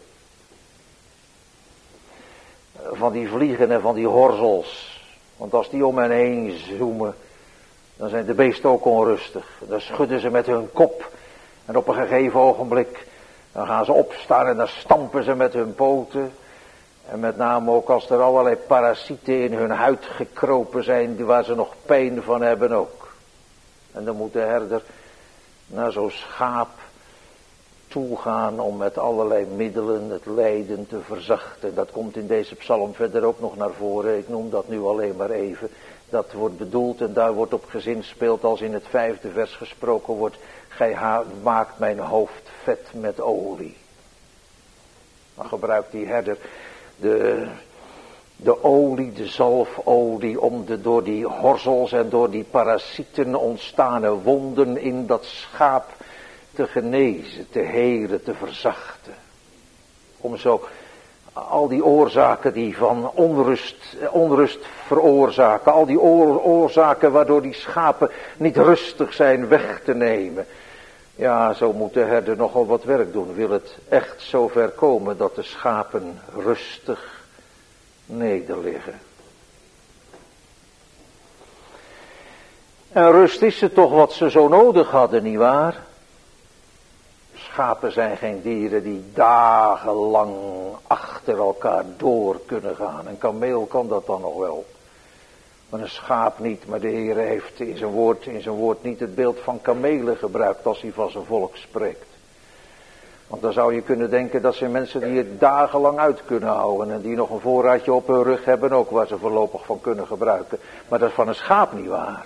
Van die vliegen en van die horzels. Want als die om hen heen zoomen, dan zijn de beesten ook onrustig. Dan schudden ze met hun kop. En op een gegeven ogenblik, dan gaan ze opstaan en dan stampen ze met hun poten. En met name ook als er allerlei parasieten in hun huid gekropen zijn, waar ze nog pijn van hebben ook. En dan moet de herder naar zo'n schaap toegaan om met allerlei middelen het lijden te verzachten. Dat komt in deze psalm verder ook nog naar voren. Ik noem dat nu alleen maar even. Dat wordt bedoeld en daar wordt op gezinspeeld als in het 5e vers gesproken wordt. Gij maakt mijn hoofd vet met olie. Dan gebruikt die herder de olie, de zalfolie, om de door die horzels en door die parasieten ontstane wonden in dat schaap te genezen, te helen, te verzachten. Om zo Al die oorzaken die van onrust veroorzaken. Al die oorzaken waardoor die schapen niet rustig zijn weg te nemen. Ja, zo moet de herder nogal wat werk doen. Wil het echt zover komen dat de schapen rustig nederliggen. En rust is het toch wat ze zo nodig hadden, nietwaar? Schapen zijn geen dieren die dagenlang achter elkaar door kunnen gaan. Een kameel kan dat dan nog wel. Maar een schaap niet. Maar de Heer heeft in zijn woord niet het beeld van kamelen gebruikt als hij van zijn volk spreekt. Want dan zou je kunnen denken dat zijn mensen die het dagenlang uit kunnen houden. En die nog een voorraadje op hun rug hebben ook waar ze voorlopig van kunnen gebruiken. Maar dat is van een schaap niet waar.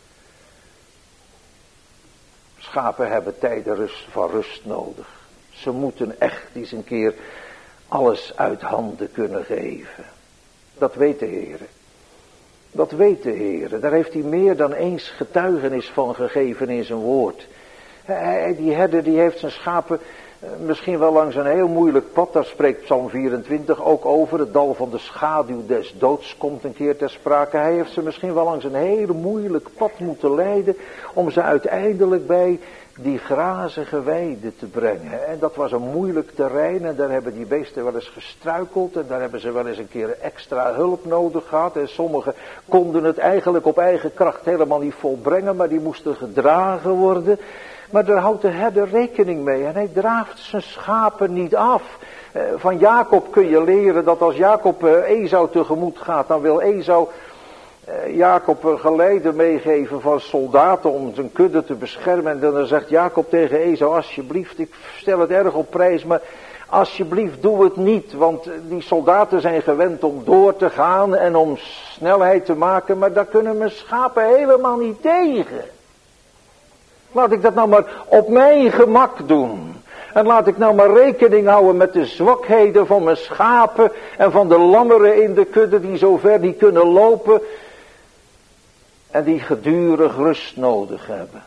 Schapen hebben tijden van rust nodig. Ze moeten echt eens een keer alles uit handen kunnen geven. Dat weet de Heer. Dat weet de Heer. Daar heeft hij meer dan eens getuigenis van gegeven in zijn woord. Die herder die heeft zijn schapen misschien wel langs een heel moeilijk pad. Daar spreekt Psalm 24 ook over. Het dal van de schaduw des doods komt een keer ter sprake. Hij heeft ze misschien wel langs een heel moeilijk pad moeten leiden. Om ze uiteindelijk bij die grazige weide te brengen. En dat was een moeilijk terrein. En daar hebben die beesten wel eens gestruikeld. En daar hebben ze wel eens een keer extra hulp nodig gehad. En sommigen konden het eigenlijk op eigen kracht helemaal niet volbrengen. Maar die moesten gedragen worden. Maar daar houdt de herder rekening mee. En hij draaft zijn schapen niet af. Van Jacob kun je leren dat als Jacob Esau tegemoet gaat. Dan wil Esau Jacob een geleide meegeven van soldaten om zijn kudde te beschermen. En dan zegt Jacob tegen Esau, alsjeblieft, ik stel het erg op prijs, maar alsjeblieft doe het niet. Want die soldaten zijn gewend om door te gaan en om snelheid te maken. Maar daar kunnen mijn schapen helemaal niet tegen. Laat ik dat nou maar op mijn gemak doen. En laat ik nou maar rekening houden met de zwakheden van mijn schapen en van de lammeren in de kudde die zo ver niet kunnen lopen. En die gedurig rust nodig hebben.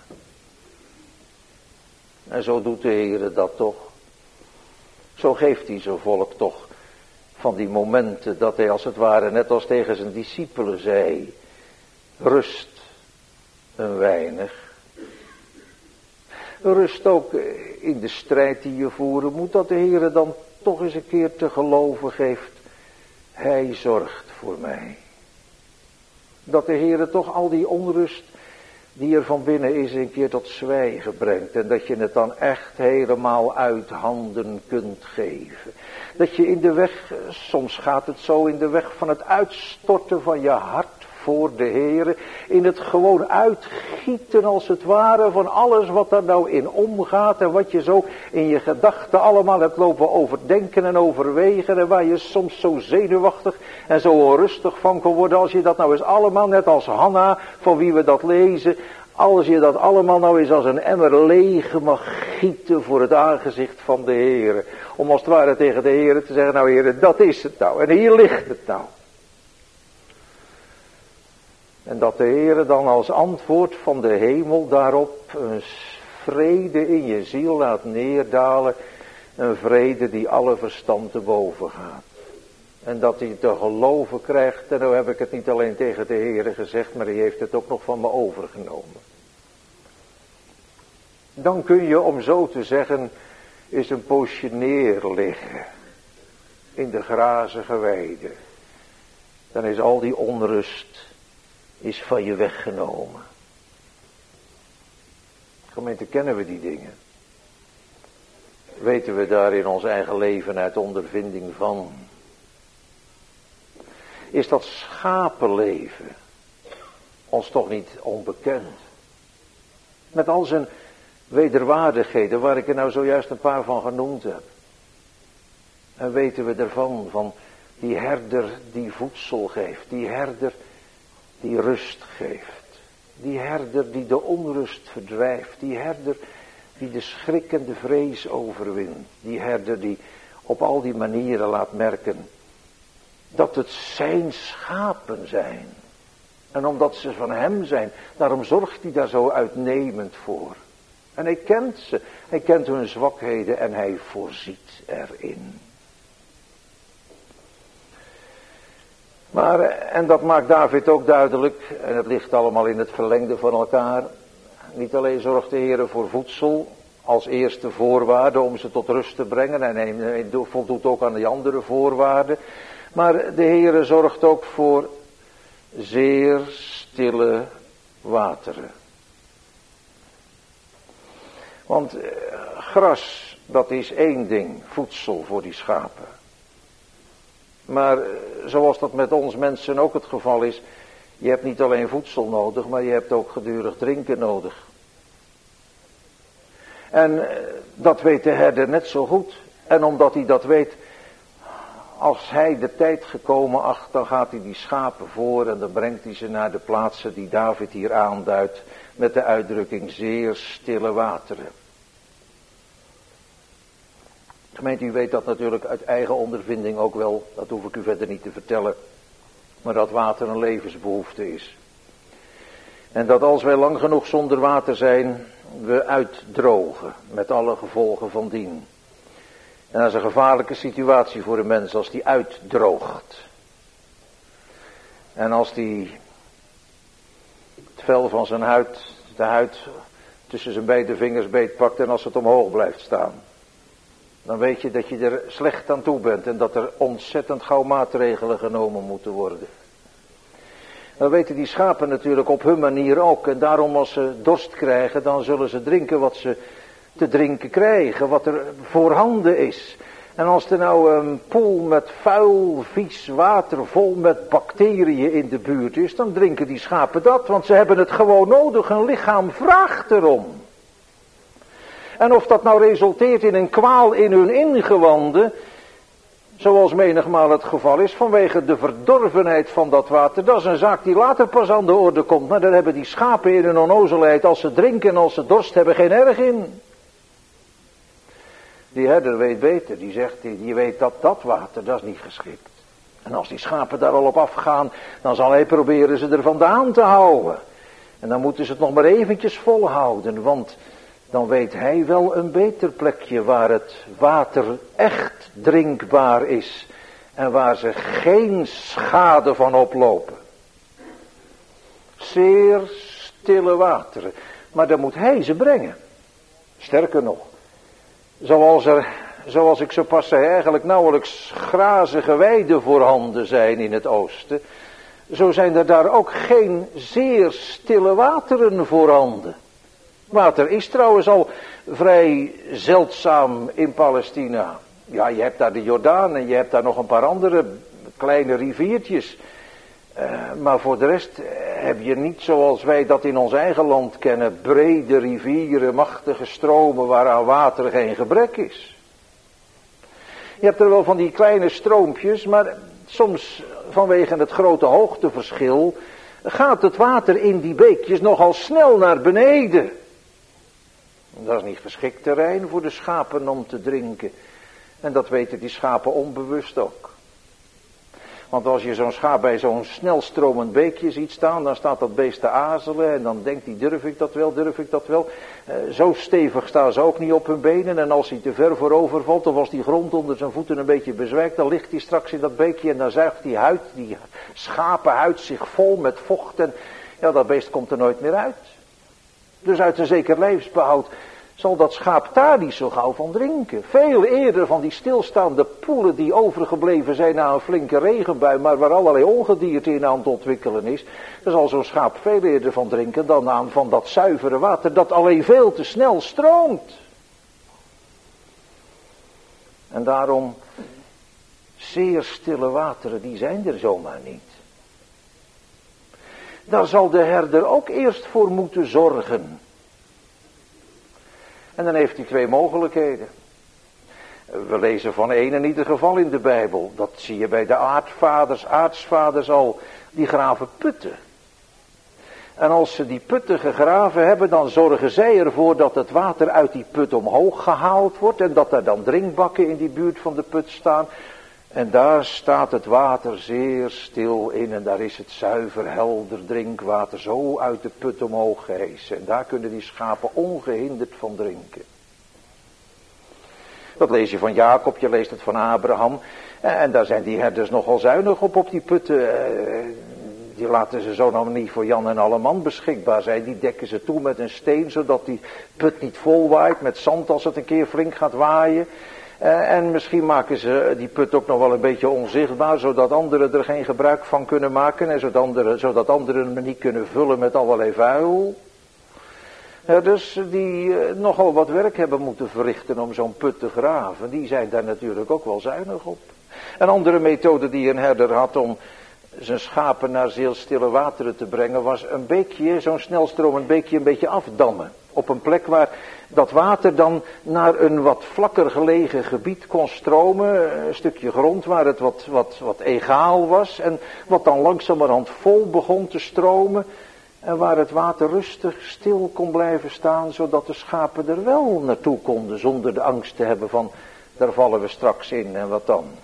En zo doet de Heer dat toch. Zo geeft hij zijn volk toch van die momenten dat hij als het ware net als tegen zijn discipelen zei. Rust een weinig. Rust ook in de strijd die je voeren moet. Dat de Heer dan toch eens een keer te geloven geeft. Hij zorgt voor mij. Dat de Heer toch al die onrust die er van binnen is een keer tot zwijgen brengt. En dat je het dan echt helemaal uit handen kunt geven. Dat je in de weg, soms gaat het zo in de weg van het uitstorten van je hart voor de Heer. In het gewoon uitgieten als het ware van alles wat daar nou in omgaat. En wat je zo in je gedachten allemaal hebt lopen overdenken en overwegen. En waar je soms zo zenuwachtig en zo onrustig van kon worden. Als je dat nou eens allemaal, net als Hanna, van wie we dat lezen. Als je dat allemaal nou eens als een emmer leeg mag gieten voor het aangezicht van de Heer. Om als het ware tegen de Heer te zeggen, nou Heer, dat is het nou. En hier ligt het nou. En dat de Heer dan als antwoord van de hemel daarop een vrede in je ziel laat neerdalen. Een vrede die alle verstand te boven gaat. En dat hij te geloven krijgt. En nou heb ik het niet alleen tegen de Heer gezegd, maar hij heeft het ook nog van me overgenomen. Dan kun je, om zo te zeggen, eens een poosje neerliggen. In de grazige weide. Dan is al die onrust is van je weggenomen. Gemeente, kennen we die dingen? Weten we daar in ons eigen leven uit ondervinding van? Is dat schapenleven ons toch niet onbekend? Met al zijn wederwaardigheden, waar ik er nou zojuist een paar van genoemd heb. En weten we ervan, van die herder die voedsel geeft, die herder die rust geeft. Die herder die de onrust verdrijft. Die herder die de schrik en de vrees overwint. Die herder die op al die manieren laat merken dat het zijn schapen zijn. En omdat ze van hem zijn, daarom zorgt hij daar zo uitnemend voor. En hij kent ze. Hij kent hun zwakheden en hij voorziet erin. Maar, en dat maakt David ook duidelijk, en het ligt allemaal in het verlengde van elkaar. Niet alleen zorgt de Heer voor voedsel als eerste voorwaarde om ze tot rust te brengen. En hij voldoet ook aan die andere voorwaarden. Maar de Heer zorgt ook voor zeer stille wateren. Want gras, dat is één ding, voedsel voor die schapen. Maar zoals dat met ons mensen ook het geval is, je hebt niet alleen voedsel nodig, maar je hebt ook gedurig drinken nodig. En dat weet de herder net zo goed. En omdat hij dat weet, als hij de tijd gekomen acht, dan gaat hij die schapen voor en dan brengt hij ze naar de plaatsen die David hier aanduidt met de uitdrukking zeer stille wateren. Gemeente, u weet dat natuurlijk uit eigen ondervinding ook wel, dat hoef ik u verder niet te vertellen, maar dat water een levensbehoefte is. En dat als wij lang genoeg zonder water zijn, we uitdrogen, met alle gevolgen van dien. En dat is een gevaarlijke situatie voor een mens als die uitdroogt. En als die het vel van zijn huid, de huid tussen zijn beide vingers beetpakt en als het omhoog blijft staan. Dan weet je dat je er slecht aan toe bent en dat er ontzettend gauw maatregelen genomen moeten worden. Dan weten die schapen natuurlijk op hun manier ook. En daarom als ze dorst krijgen, dan zullen ze drinken wat ze te drinken krijgen. Wat er voorhanden is. En als er nou een poel met vuil, vies water vol met bacteriën in de buurt is, dan drinken die schapen dat. Want ze hebben het gewoon nodig. Hun lichaam vraagt erom. En of dat nou resulteert in een kwaal in hun ingewanden, zoals menigmaal het geval is, vanwege de verdorvenheid van dat water, dat is een zaak die later pas aan de orde komt. Maar daar hebben die schapen in hun onnozelheid, als ze drinken en als ze dorst hebben, geen erg in. Die herder weet beter, die zegt, die weet dat water, dat is niet geschikt. En als die schapen daar al op afgaan, dan zal hij proberen ze er vandaan te houden. En dan moeten ze het nog maar eventjes volhouden, want dan weet hij wel een beter plekje waar het water echt drinkbaar is. En waar ze geen schade van oplopen. Zeer stille wateren. Maar dan moet hij ze brengen. Sterker nog. Zoals ik zo pas zei, eigenlijk nauwelijks grazige weiden voorhanden zijn in het oosten. Zo zijn er daar ook geen zeer stille wateren voorhanden. Water is trouwens al vrij zeldzaam in Palestina. Ja, je hebt daar de Jordaan en je hebt daar nog een paar andere kleine riviertjes. Maar voor de rest heb je niet zoals wij dat in ons eigen land kennen. Brede rivieren, machtige stromen waaraan water geen gebrek is. Je hebt er wel van die kleine stroompjes, maar soms vanwege het grote hoogteverschil gaat het water in die beekjes nogal snel naar beneden. Dat is niet geschikt terrein voor de schapen om te drinken. En dat weten die schapen onbewust ook. Want als je zo'n schaap bij zo'n snelstromend beekje ziet staan, dan staat dat beest te aarzelen en dan denkt hij, durf ik dat wel, durf ik dat wel. Zo stevig staan ze ook niet op hun benen en als hij te ver voorover valt of als die grond onder zijn voeten een beetje bezwijkt, dan ligt hij straks in dat beekje en dan zuigt die schapenhuid zich vol met vocht en ja, dat beest komt er nooit meer uit. Dus uit een zeker levensbehoud zal dat schaap daar niet zo gauw van drinken. Veel eerder van die stilstaande poelen die overgebleven zijn na een flinke regenbui, maar waar allerlei ongedierte in aan het ontwikkelen is. Daar zal zo'n schaap veel eerder van drinken dan aan van dat zuivere water dat alleen veel te snel stroomt. En daarom, zeer stille wateren, die zijn er zomaar niet. Daar zal de herder ook eerst voor moeten zorgen. En dan heeft hij twee mogelijkheden. We lezen van één in ieder geval in de Bijbel. Dat zie je bij de aartsvaders al. Die graven putten. En als ze die putten gegraven hebben, dan zorgen zij ervoor dat het water uit die put omhoog gehaald wordt. En dat er dan drinkbakken in die buurt van de put staan. En daar staat het water zeer stil in en daar is het zuiver, helder drinkwater zo uit de put omhoog gehesen. En daar kunnen die schapen ongehinderd van drinken. Dat lees je van Jacob, je leest het van Abraham. En daar zijn die herders nogal zuinig op die putten. Die laten ze zo nou niet voor Jan en Alleman beschikbaar zijn. Die dekken ze toe met een steen, zodat die put niet vol waait. Met zand als het een keer flink gaat waaien. En misschien maken ze die put ook nog wel een beetje onzichtbaar, zodat anderen er geen gebruik van kunnen maken. En zodat anderen hem niet kunnen vullen met allerlei vuil. Dus die nogal wat werk hebben moeten verrichten om zo'n put te graven. Die zijn daar natuurlijk ook wel zuinig op. Een andere methode die een herder had om zijn schapen naar stille wateren te brengen, was een beekje, zo'n snelstromend beekje, een beetje afdammen. Op een plek waar dat water dan naar een wat vlakker gelegen gebied kon stromen. Een stukje grond waar het wat egaal was. En wat dan langzamerhand vol begon te stromen. En waar het water rustig stil kon blijven staan, zodat de schapen er wel naartoe konden. Zonder de angst te hebben van, daar vallen we straks in en wat dan.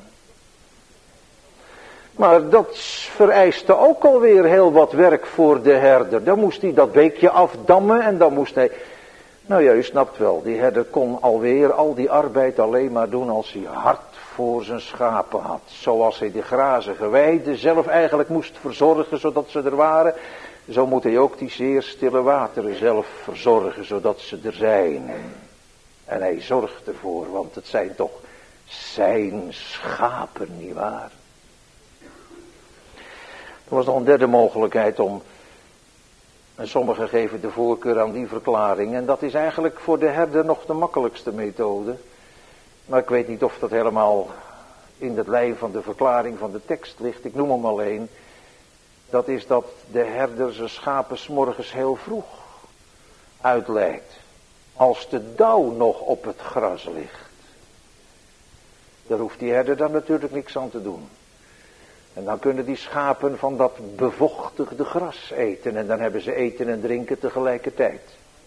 Maar dat vereiste ook alweer heel wat werk voor de herder. Dan moest hij dat beekje afdammen en dan moest hij... Nou ja, u snapt wel, die herder kon alweer al die arbeid alleen maar doen als hij hart voor zijn schapen had. Zoals hij de grazige weiden zelf eigenlijk moest verzorgen zodat ze er waren. Zo moet hij ook die zeer stille wateren zelf verzorgen zodat ze er zijn. En hij zorgt ervoor, want het zijn toch zijn schapen, nietwaar? Er was nog een derde mogelijkheid om, en sommigen geven de voorkeur aan die verklaring, en dat is eigenlijk voor de herder nog de makkelijkste methode. Maar ik weet niet of dat helemaal in het lijn van de verklaring van de tekst ligt, ik noem hem alleen. Dat is dat de herder zijn schapen 's morgens heel vroeg uitleidt, als de dauw nog op het gras ligt. Daar hoeft die herder dan natuurlijk niks aan te doen. En dan kunnen die schapen van dat bevochtigde gras eten. En dan hebben ze eten en drinken tegelijkertijd.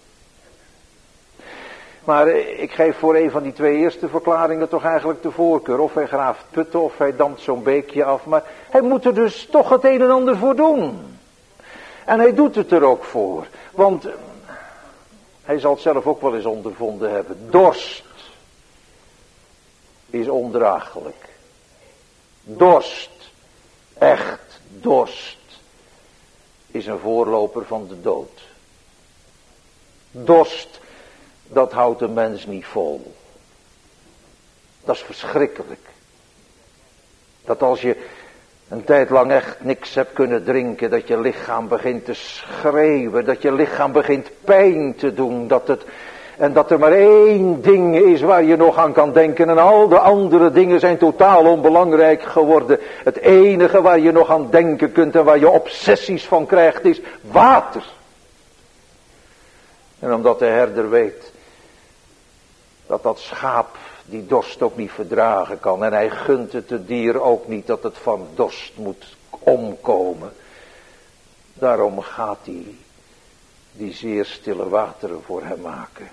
Maar ik geef voor een van die twee eerste verklaringen toch eigenlijk de voorkeur. Of hij graaft putten of hij dampt zo'n beekje af. Maar hij moet er dus toch het een en ander voor doen. En hij doet het er ook voor. Want hij zal het zelf ook wel eens ondervonden hebben. Dorst is ondraaglijk. Dorst. Echt dorst is een voorloper van de dood. Dorst, dat houdt een mens niet vol. Dat is verschrikkelijk. Dat als je een tijd lang echt niks hebt kunnen drinken, dat je lichaam begint te schreeuwen, dat je lichaam begint pijn te doen, en dat er maar één ding is waar je nog aan kan denken. En al de andere dingen zijn totaal onbelangrijk geworden. Het enige waar je nog aan denken kunt en waar je obsessies van krijgt is water. En omdat de herder weet dat schaap die dorst ook niet verdragen kan. En hij gunt het dier ook niet dat het van dorst moet omkomen. Daarom gaat hij die zeer stille wateren voor hem maken.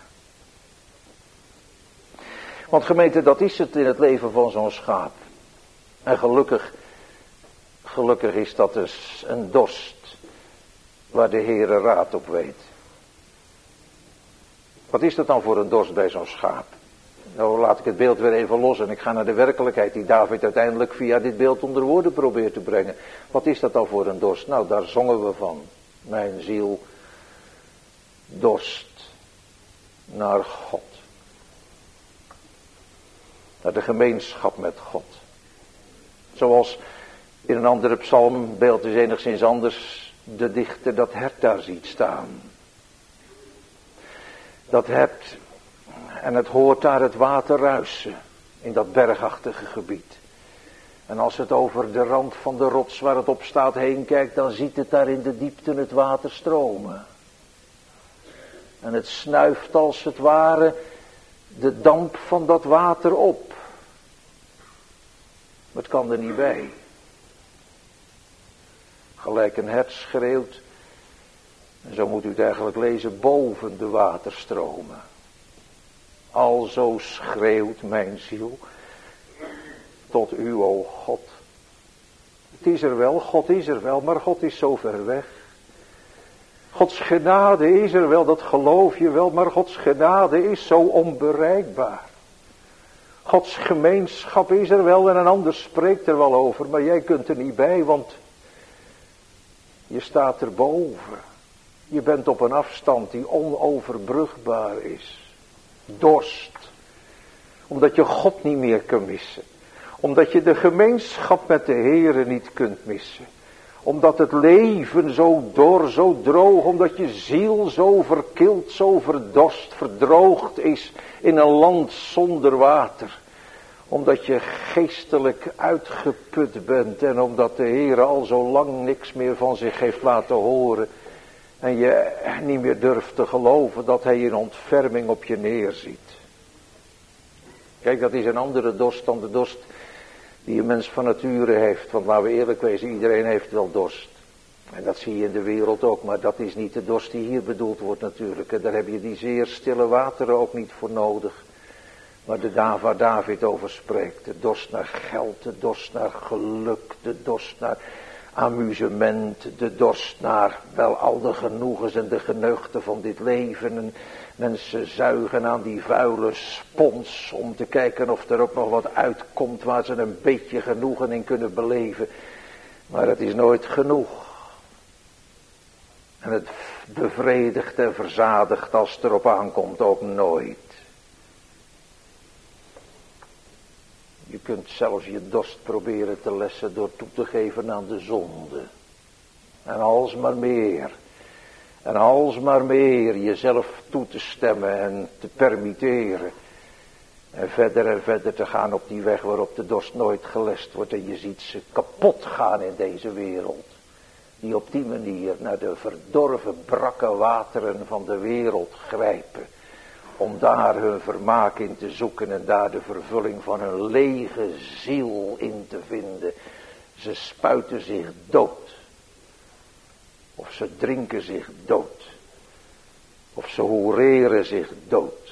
Want gemeente, dat is het in het leven van zo'n schaap. En gelukkig is dat dus een dorst waar de Heere raad op weet. Wat is dat dan voor een dorst bij zo'n schaap? Nou, laat ik het beeld weer even los en ik ga naar de werkelijkheid die David uiteindelijk via dit beeld onder woorden probeert te brengen. Wat is dat dan voor een dorst? Nou, daar zongen we van. Mijn ziel dorst naar God. Naar de gemeenschap met God. Zoals in een andere psalm, beeld is enigszins anders, de dichter dat hert daar ziet staan. Dat hert, en het hoort daar het water ruisen in dat bergachtige gebied. En als het over de rand van de rots waar het op staat heen kijkt, dan ziet het daar in de diepte het water stromen. En het snuift als het ware de damp van dat water op. Maar het kan er niet bij. Gelijk een hert schreeuwt, en zo moet u het eigenlijk lezen, boven de waterstromen. Alzo schreeuwt mijn ziel tot u, o God. Het is er wel, God is er wel, maar God is zo ver weg. Gods genade is er wel, dat geloof je wel, maar Gods genade is zo onbereikbaar. Gods gemeenschap is er wel en een ander spreekt er wel over, maar jij kunt er niet bij, want je staat erboven. Je bent op een afstand die onoverbrugbaar is. Dorst. Omdat je God niet meer kunt missen. Omdat je de gemeenschap met de Heere niet kunt missen. Omdat het leven zo dor, zo droog, omdat je ziel zo verkild, zo verdorst, verdroogd is in een land zonder water. Omdat je geestelijk uitgeput bent en omdat de Heere al zo lang niks meer van zich heeft laten horen. En je niet meer durft te geloven dat hij in ontferming op je neerziet. Kijk, dat is een andere dorst dan de dorst die een mens van nature heeft. Want laten we eerlijk wezen, iedereen heeft wel dorst. En dat zie je in de wereld ook, maar dat is niet de dorst die hier bedoeld wordt natuurlijk. En daar heb je die zeer stille wateren ook niet voor nodig. Maar waar David over spreekt, de dorst naar geld, de dorst naar geluk, de dorst naar amusement, de dorst naar wel al de genoegens en de geneugten van dit leven. En mensen zuigen aan die vuile spons om te kijken of er ook nog wat uitkomt waar ze een beetje genoegen in kunnen beleven. Maar het is nooit genoeg. En het bevredigt en verzadigt als het erop aankomt ook nooit. Je kunt zelfs je dorst proberen te lessen door toe te geven aan de zonde. En alsmaar meer. En alsmaar meer jezelf toe te stemmen en te permitteren. En verder te gaan op die weg waarop de dorst nooit gelest wordt. En je ziet ze kapot gaan in deze wereld. Die op die manier naar de verdorven brakke wateren van de wereld grijpen. Om daar hun vermaak in te zoeken en daar de vervulling van hun lege ziel in te vinden. Ze spuiten zich dood. Of ze drinken zich dood. Of ze horeren zich dood.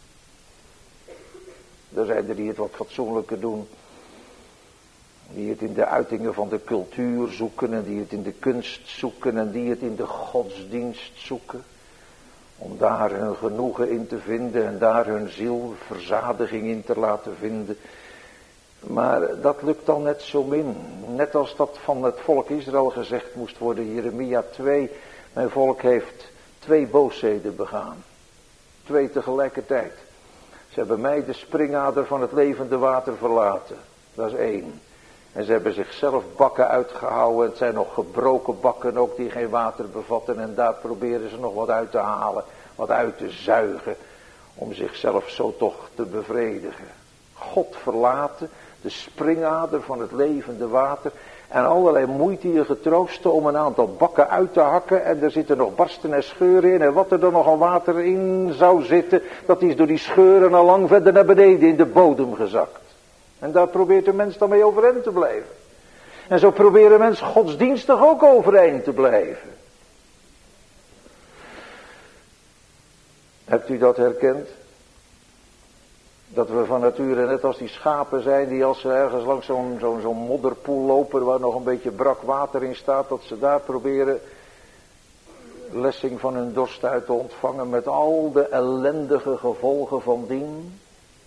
Er zijn er die het wat fatsoenlijker doen. Die het in de uitingen van de cultuur zoeken en die het in de kunst zoeken en die het in de godsdienst zoeken. Om daar hun genoegen in te vinden en daar hun zielverzadiging in te laten vinden. Maar dat lukt dan net zo min. Net als dat van het volk Israël gezegd moest worden, Jeremia 2. Mijn volk heeft 2 boosheden begaan. 2 tegelijkertijd. Ze hebben mij de springader van het levende water verlaten. Dat is 1. En ze hebben zichzelf bakken uitgehouden. Het zijn nog gebroken bakken ook die geen water bevatten. En daar proberen ze nog wat uit te halen. Wat uit te zuigen. Om zichzelf zo toch te bevredigen. God verlaten. De springader van het levende water. En allerlei moeite je getroosten om een aantal bakken uit te hakken. En er zitten nog barsten en scheuren in. En wat er dan nog al water in zou zitten. Dat is door die scheuren al lang verder naar beneden in de bodem gezakt. En daar probeert de mens dan mee overeind te blijven. En zo proberen mensen godsdienstig ook overeind te blijven. Hebt u dat herkend? Dat we van nature net als die schapen zijn die als ze ergens langs zo'n modderpoel lopen waar nog een beetje brak water in staat. Dat ze daar proberen lessing van hun dorst uit te ontvangen met al de ellendige gevolgen van dien.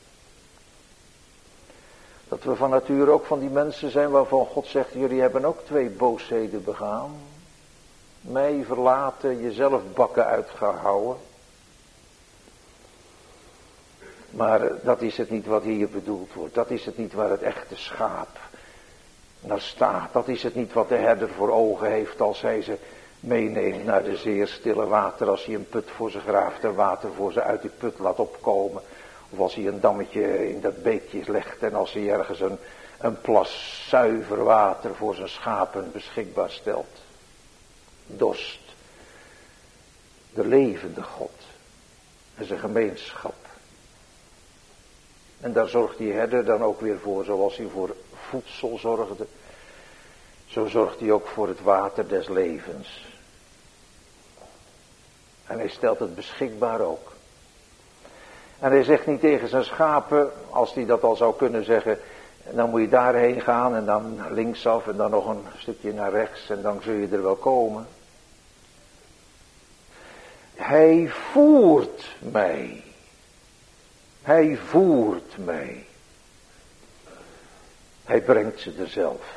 Dat we van nature ook van die mensen zijn waarvan God zegt, jullie hebben ook 2 boosheden begaan. Mij verlaten, jezelf bakken uitgehouden. Maar dat is het niet wat hier bedoeld wordt. Dat is het niet waar het echte schaap naar staat. Dat is het niet wat de herder voor ogen heeft als hij ze meeneemt naar de zeer stille water. Als hij een put voor ze graaft en water voor ze uit die put laat opkomen. Of als hij een dammetje in dat beekje legt en als hij ergens een plas zuiver water voor zijn schapen beschikbaar stelt. Dorst. De levende God. En zijn gemeenschap. En daar zorgt die herder dan ook weer voor, zoals hij voor voedsel zorgde. Zo zorgt hij ook voor het water des levens. En hij stelt het beschikbaar ook. En hij zegt niet tegen zijn schapen, als hij dat al zou kunnen zeggen, dan moet je daarheen gaan en dan linksaf en dan nog een stukje naar rechts en dan zul je er wel komen. Hij voert mij. Hij voert mij. Hij brengt ze er zelf.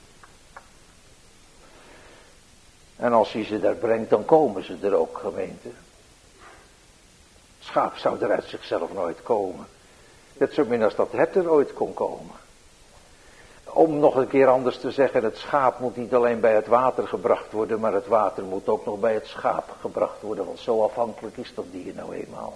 En als hij ze daar brengt, dan komen ze er ook, gemeente. Het schaap zou er uit zichzelf nooit komen. Net zo min als dat herder ooit kon komen. Om nog een keer anders te zeggen, het schaap moet niet alleen bij het water gebracht worden, maar het water moet ook nog bij het schaap gebracht worden, want zo afhankelijk is dat dier nou eenmaal.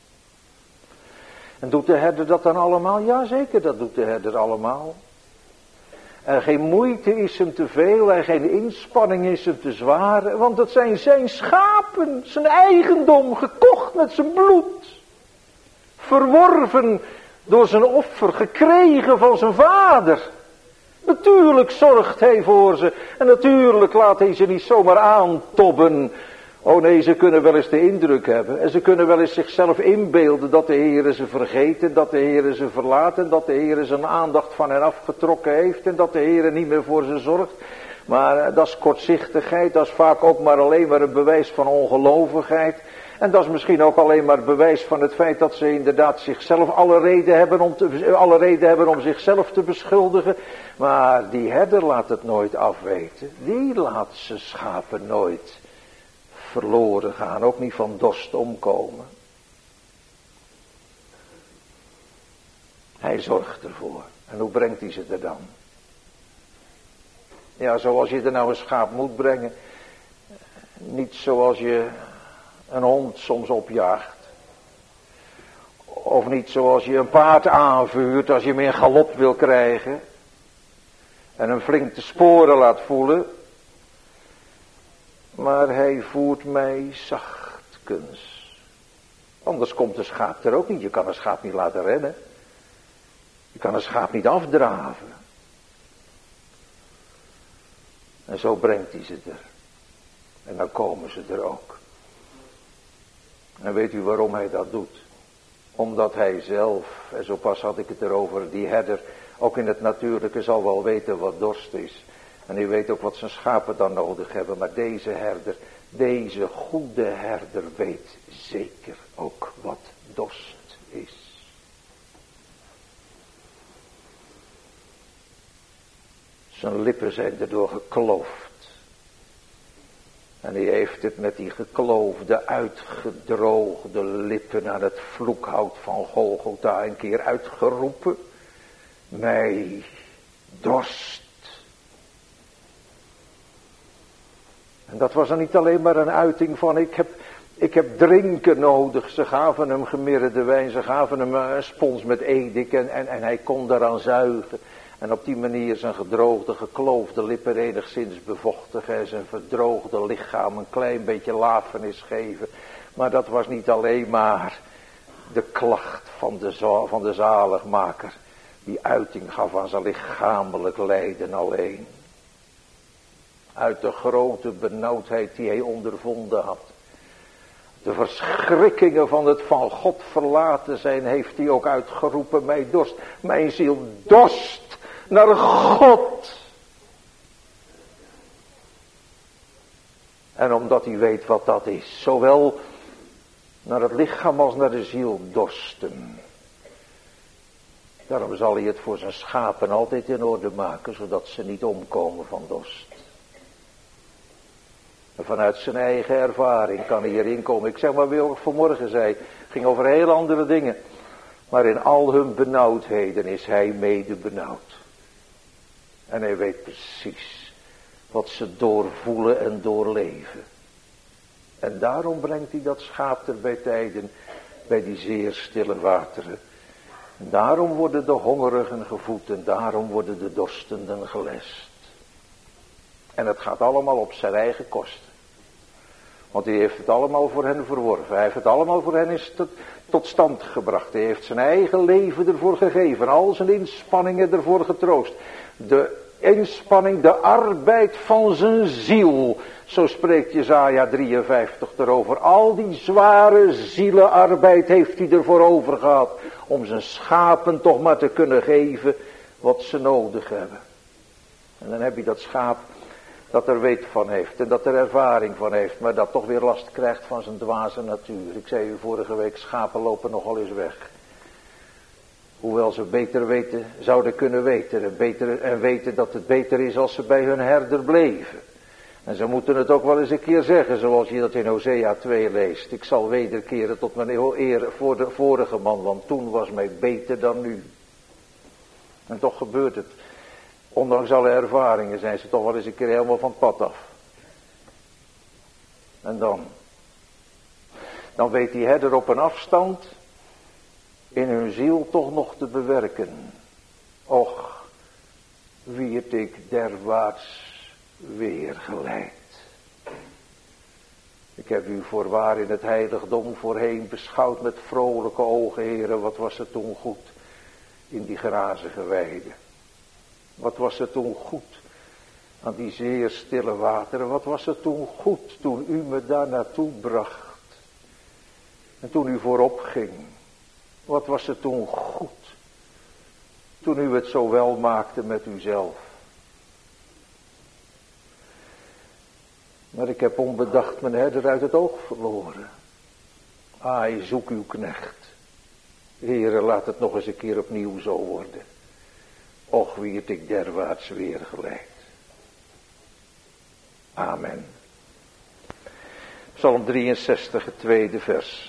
En doet de herder dat dan allemaal? Ja, zeker, dat doet de herder allemaal. En geen moeite is hem te veel en geen inspanning is hem te zwaar, want het zijn zijn schapen, zijn eigendom, gekocht met zijn bloed. Verworven door zijn offer, gekregen van zijn vader. Natuurlijk zorgt hij voor ze en natuurlijk laat hij ze niet zomaar aantobben. Oh nee, ze kunnen wel eens de indruk hebben en ze kunnen wel eens zichzelf inbeelden dat de Heere ze vergeet en dat de Heere ze verlaat en dat de Heere zijn aandacht van hen afgetrokken heeft en dat de Heere niet meer voor ze zorgt. Maar dat is kortzichtigheid, dat is vaak ook maar alleen maar een bewijs van ongelovigheid. En dat is misschien ook alleen maar bewijs van het feit dat ze inderdaad zichzelf alle reden hebben om zichzelf te beschuldigen. Maar die herder laat het nooit afweten. Die laat zijn schapen nooit verloren gaan. Ook niet van dorst omkomen. Hij zorgt ervoor. En hoe brengt hij ze er dan? Ja, zoals je er nou een schaap moet brengen. Niet zoals je een hond soms opjaagt. Of niet zoals je een paard aanvuurt als je hem in galop wil krijgen. En hem flink de sporen laat voelen. Maar hij voert mij zachtkens. Anders komt een schaap er ook niet. Je kan een schaap niet laten rennen. Je kan een schaap niet afdraven. En zo brengt hij ze er. En dan komen ze er ook. En weet u waarom hij dat doet? Omdat hij zelf, en zo pas had ik het erover, die herder ook in het natuurlijke zal wel weten wat dorst is. En hij weet ook wat zijn schapen dan nodig hebben. Maar deze herder, deze goede herder weet zeker ook wat dorst is. Zijn lippen zijn erdoor gekloofd. En hij heeft het met die gekloofde, uitgedroogde lippen aan het vloekhout van Golgotha een keer uitgeroepen. Mij dorst. En dat was dan niet alleen maar een uiting van ik heb drinken nodig. Ze gaven hem gemirrede wijn, ze gaven hem een spons met edik en hij kon daaraan zuigen. En op die manier zijn gedroogde, gekloofde lippen enigszins bevochtigen en zijn verdroogde lichaam een klein beetje lafenis geven. Maar dat was niet alleen maar de klacht van de zaligmaker. Die uiting gaf aan zijn lichamelijk lijden alleen. Uit de grote benauwdheid die hij ondervonden had. De verschrikkingen van het van God verlaten zijn heeft hij ook uitgeroepen. Mij dorst, mijn ziel dorst naar God. En omdat hij weet wat dat is. Zowel naar het lichaam als naar de ziel dorsten. Daarom zal hij het voor zijn schapen altijd in orde maken. Zodat ze niet omkomen van dorst. En vanuit zijn eigen ervaring kan hij hierin komen. Ik zeg maar weer wat ik vanmorgen zei. Het ging over heel andere dingen. Maar in al hun benauwdheden is hij mede benauwd. En hij weet precies wat ze doorvoelen en doorleven. En daarom brengt hij dat schaap er bij tijden bij die zeer stille wateren. En daarom worden de hongerigen gevoed en daarom worden de dorstenden gelest. En het gaat allemaal op zijn eigen kosten. Want hij heeft het allemaal voor hen verworven. Hij heeft het allemaal voor hen tot stand gebracht. Hij heeft zijn eigen leven ervoor gegeven. Al zijn inspanningen ervoor getroost. De inspanning, de arbeid van zijn ziel. Zo spreekt Jesaja 53 erover. Al die zware zielenarbeid heeft hij ervoor over gehad. Om zijn schapen toch maar te kunnen geven wat ze nodig hebben. En dan heb je dat schaap dat er weet van heeft en dat er ervaring van heeft, maar dat toch weer last krijgt van zijn dwaze natuur. Ik zei u vorige week, schapen lopen nogal eens weg. Hoewel ze beter weten, zouden kunnen weten. En weten dat het beter is als ze bij hun herder bleven. En ze moeten het ook wel eens een keer zeggen, zoals je dat in Hosea 2 leest. Ik zal wederkeren tot mijn eer voor de vorige man, want toen was mij beter dan nu. En toch gebeurt het. Ondanks alle ervaringen zijn ze toch wel eens een keer helemaal van het pad af. En dan weet die herder op een afstand in hun ziel toch nog te bewerken. Och, wierd ik derwaarts weer geleid. Ik heb u voorwaar in het heiligdom voorheen beschouwd met vrolijke ogen, heren. Wat was het toen goed in die grazige weide. Wat was het toen goed aan die zeer stille wateren. Wat was het toen goed toen u me daar naartoe bracht. En toen u voorop ging. Wat was het toen goed toen u het zo wel maakte met uzelf. Maar ik heb onbedacht mijn herder uit het oog verloren. Ai, zoek uw knecht. Heere, laat het nog eens een keer opnieuw zo worden. Och, wierd ik derwaarts weer geleid. Amen. Psalm 63, het tweede vers.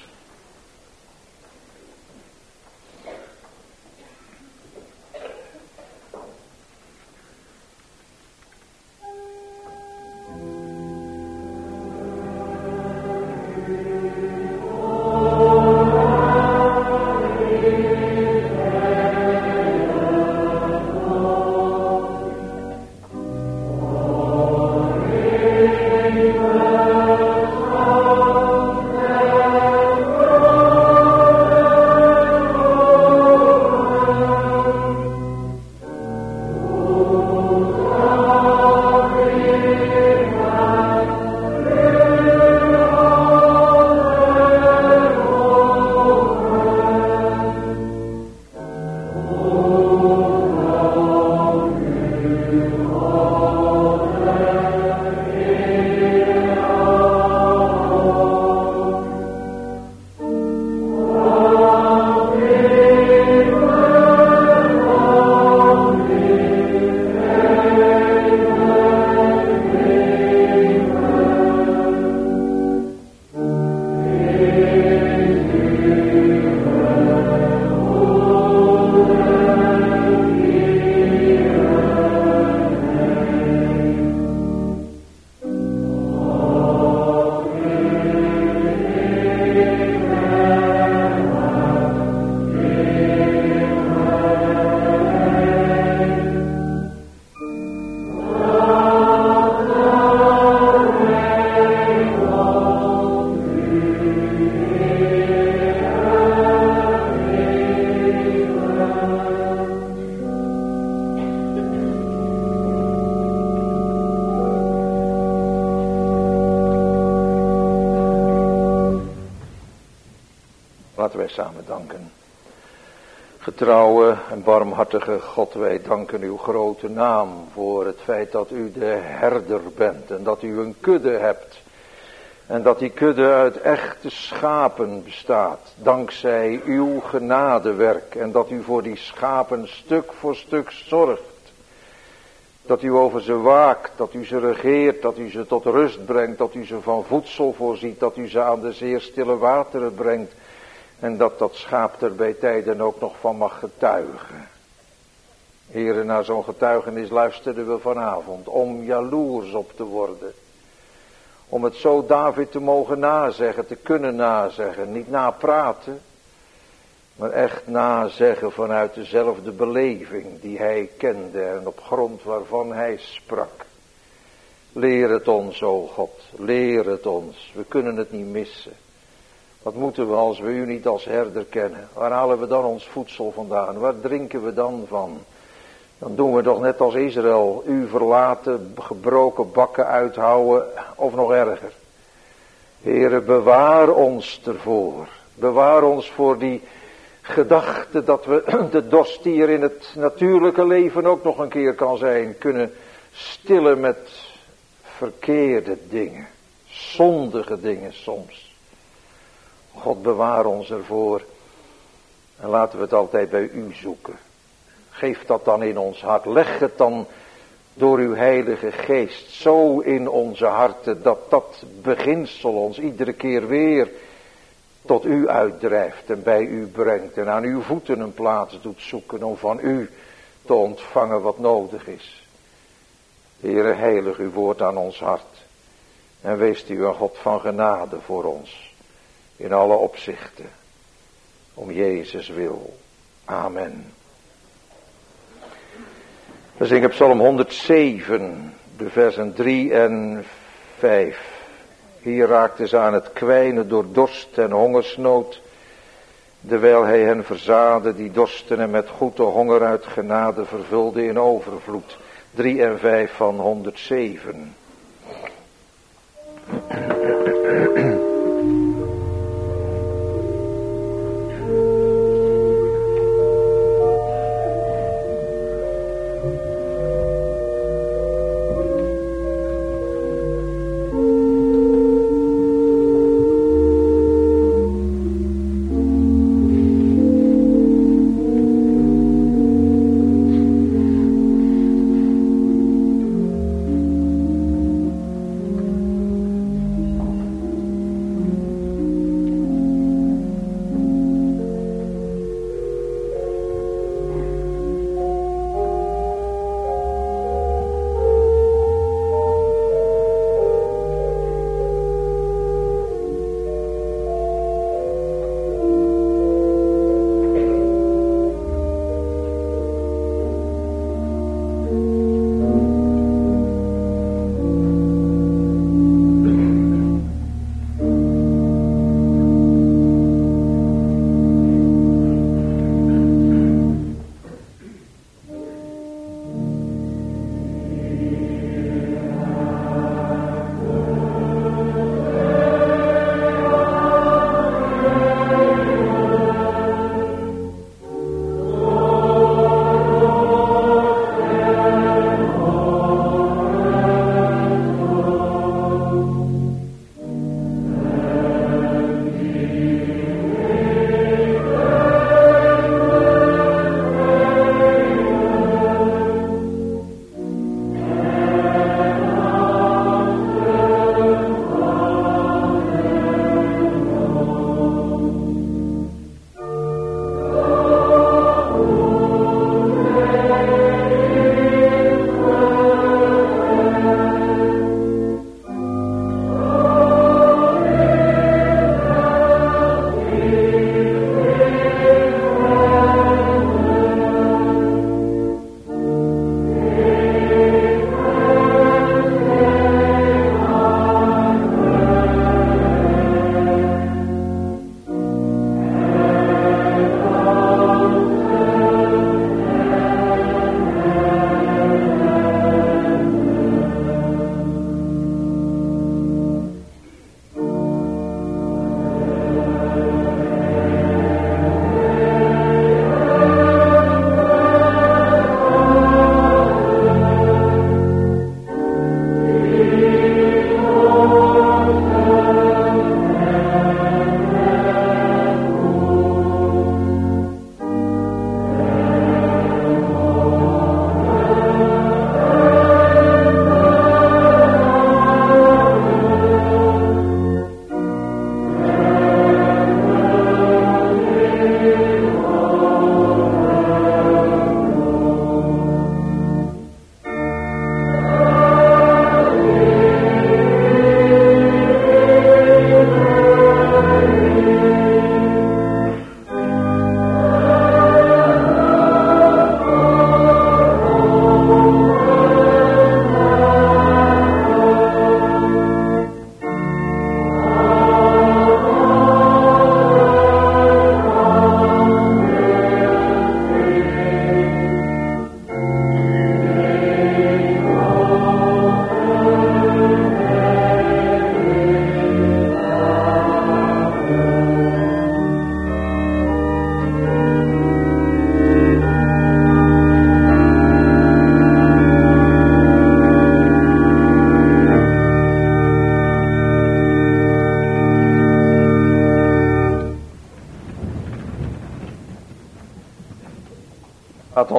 Laten wij samen danken. Getrouwe en barmhartige God, wij danken uw grote naam voor het feit dat u de herder bent en dat u een kudde hebt. En dat die kudde uit echte schapen bestaat, dankzij uw genadewerk. En dat u voor die schapen stuk voor stuk zorgt. Dat u over ze waakt, dat u ze regeert, dat u ze tot rust brengt, dat u ze van voedsel voorziet, dat u ze aan de zeer stille wateren brengt. En dat dat schaap er bij tijden ook nog van mag getuigen. Heren, naar zo'n getuigenis luisterden we vanavond, om jaloers op te worden. Om het zo David te mogen nazeggen, te kunnen nazeggen. Niet napraten, maar echt nazeggen vanuit dezelfde beleving die hij kende en op grond waarvan hij sprak. Leer het ons, o God, leer het ons. We kunnen het niet missen. Wat moeten we als we u niet als herder kennen? Waar halen we dan ons voedsel vandaan? Waar drinken we dan van? Dan doen we toch net als Israël, u verlaten, gebroken bakken uithouden of nog erger. Heere, bewaar ons ervoor. Bewaar ons voor die gedachte dat we de dorst die er in het natuurlijke leven ook nog een keer kan zijn, kunnen stillen met verkeerde dingen, zondige dingen soms. God bewaar ons ervoor En laten we het altijd bij u zoeken. Geef dat dan in ons hart. Leg het dan door uw heilige geest zo in onze harten, dat dat beginsel ons iedere keer weer tot u uitdrijft en bij u brengt en aan uw voeten een plaats doet zoeken om van u te ontvangen wat nodig is. Heere, heilig uw woord aan ons hart en wees u een God van genade voor ons in alle opzichten, om Jezus wil. Amen. We zingen Psalm 107, de versen 3 en 5. Hier raakte ze aan het kwijnen door dorst en hongersnood, terwijl hij hen verzaadde die dorsten en met goede honger uit genade vervulde in overvloed. 3 en 5 van 107.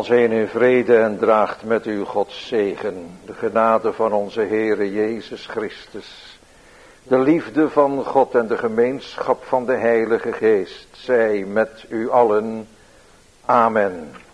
ons heen in vrede en draagt met u Gods zegen, de genade van onze Heere Jezus Christus, de liefde van God en de gemeenschap van de Heilige Geest, zij met u allen. Amen.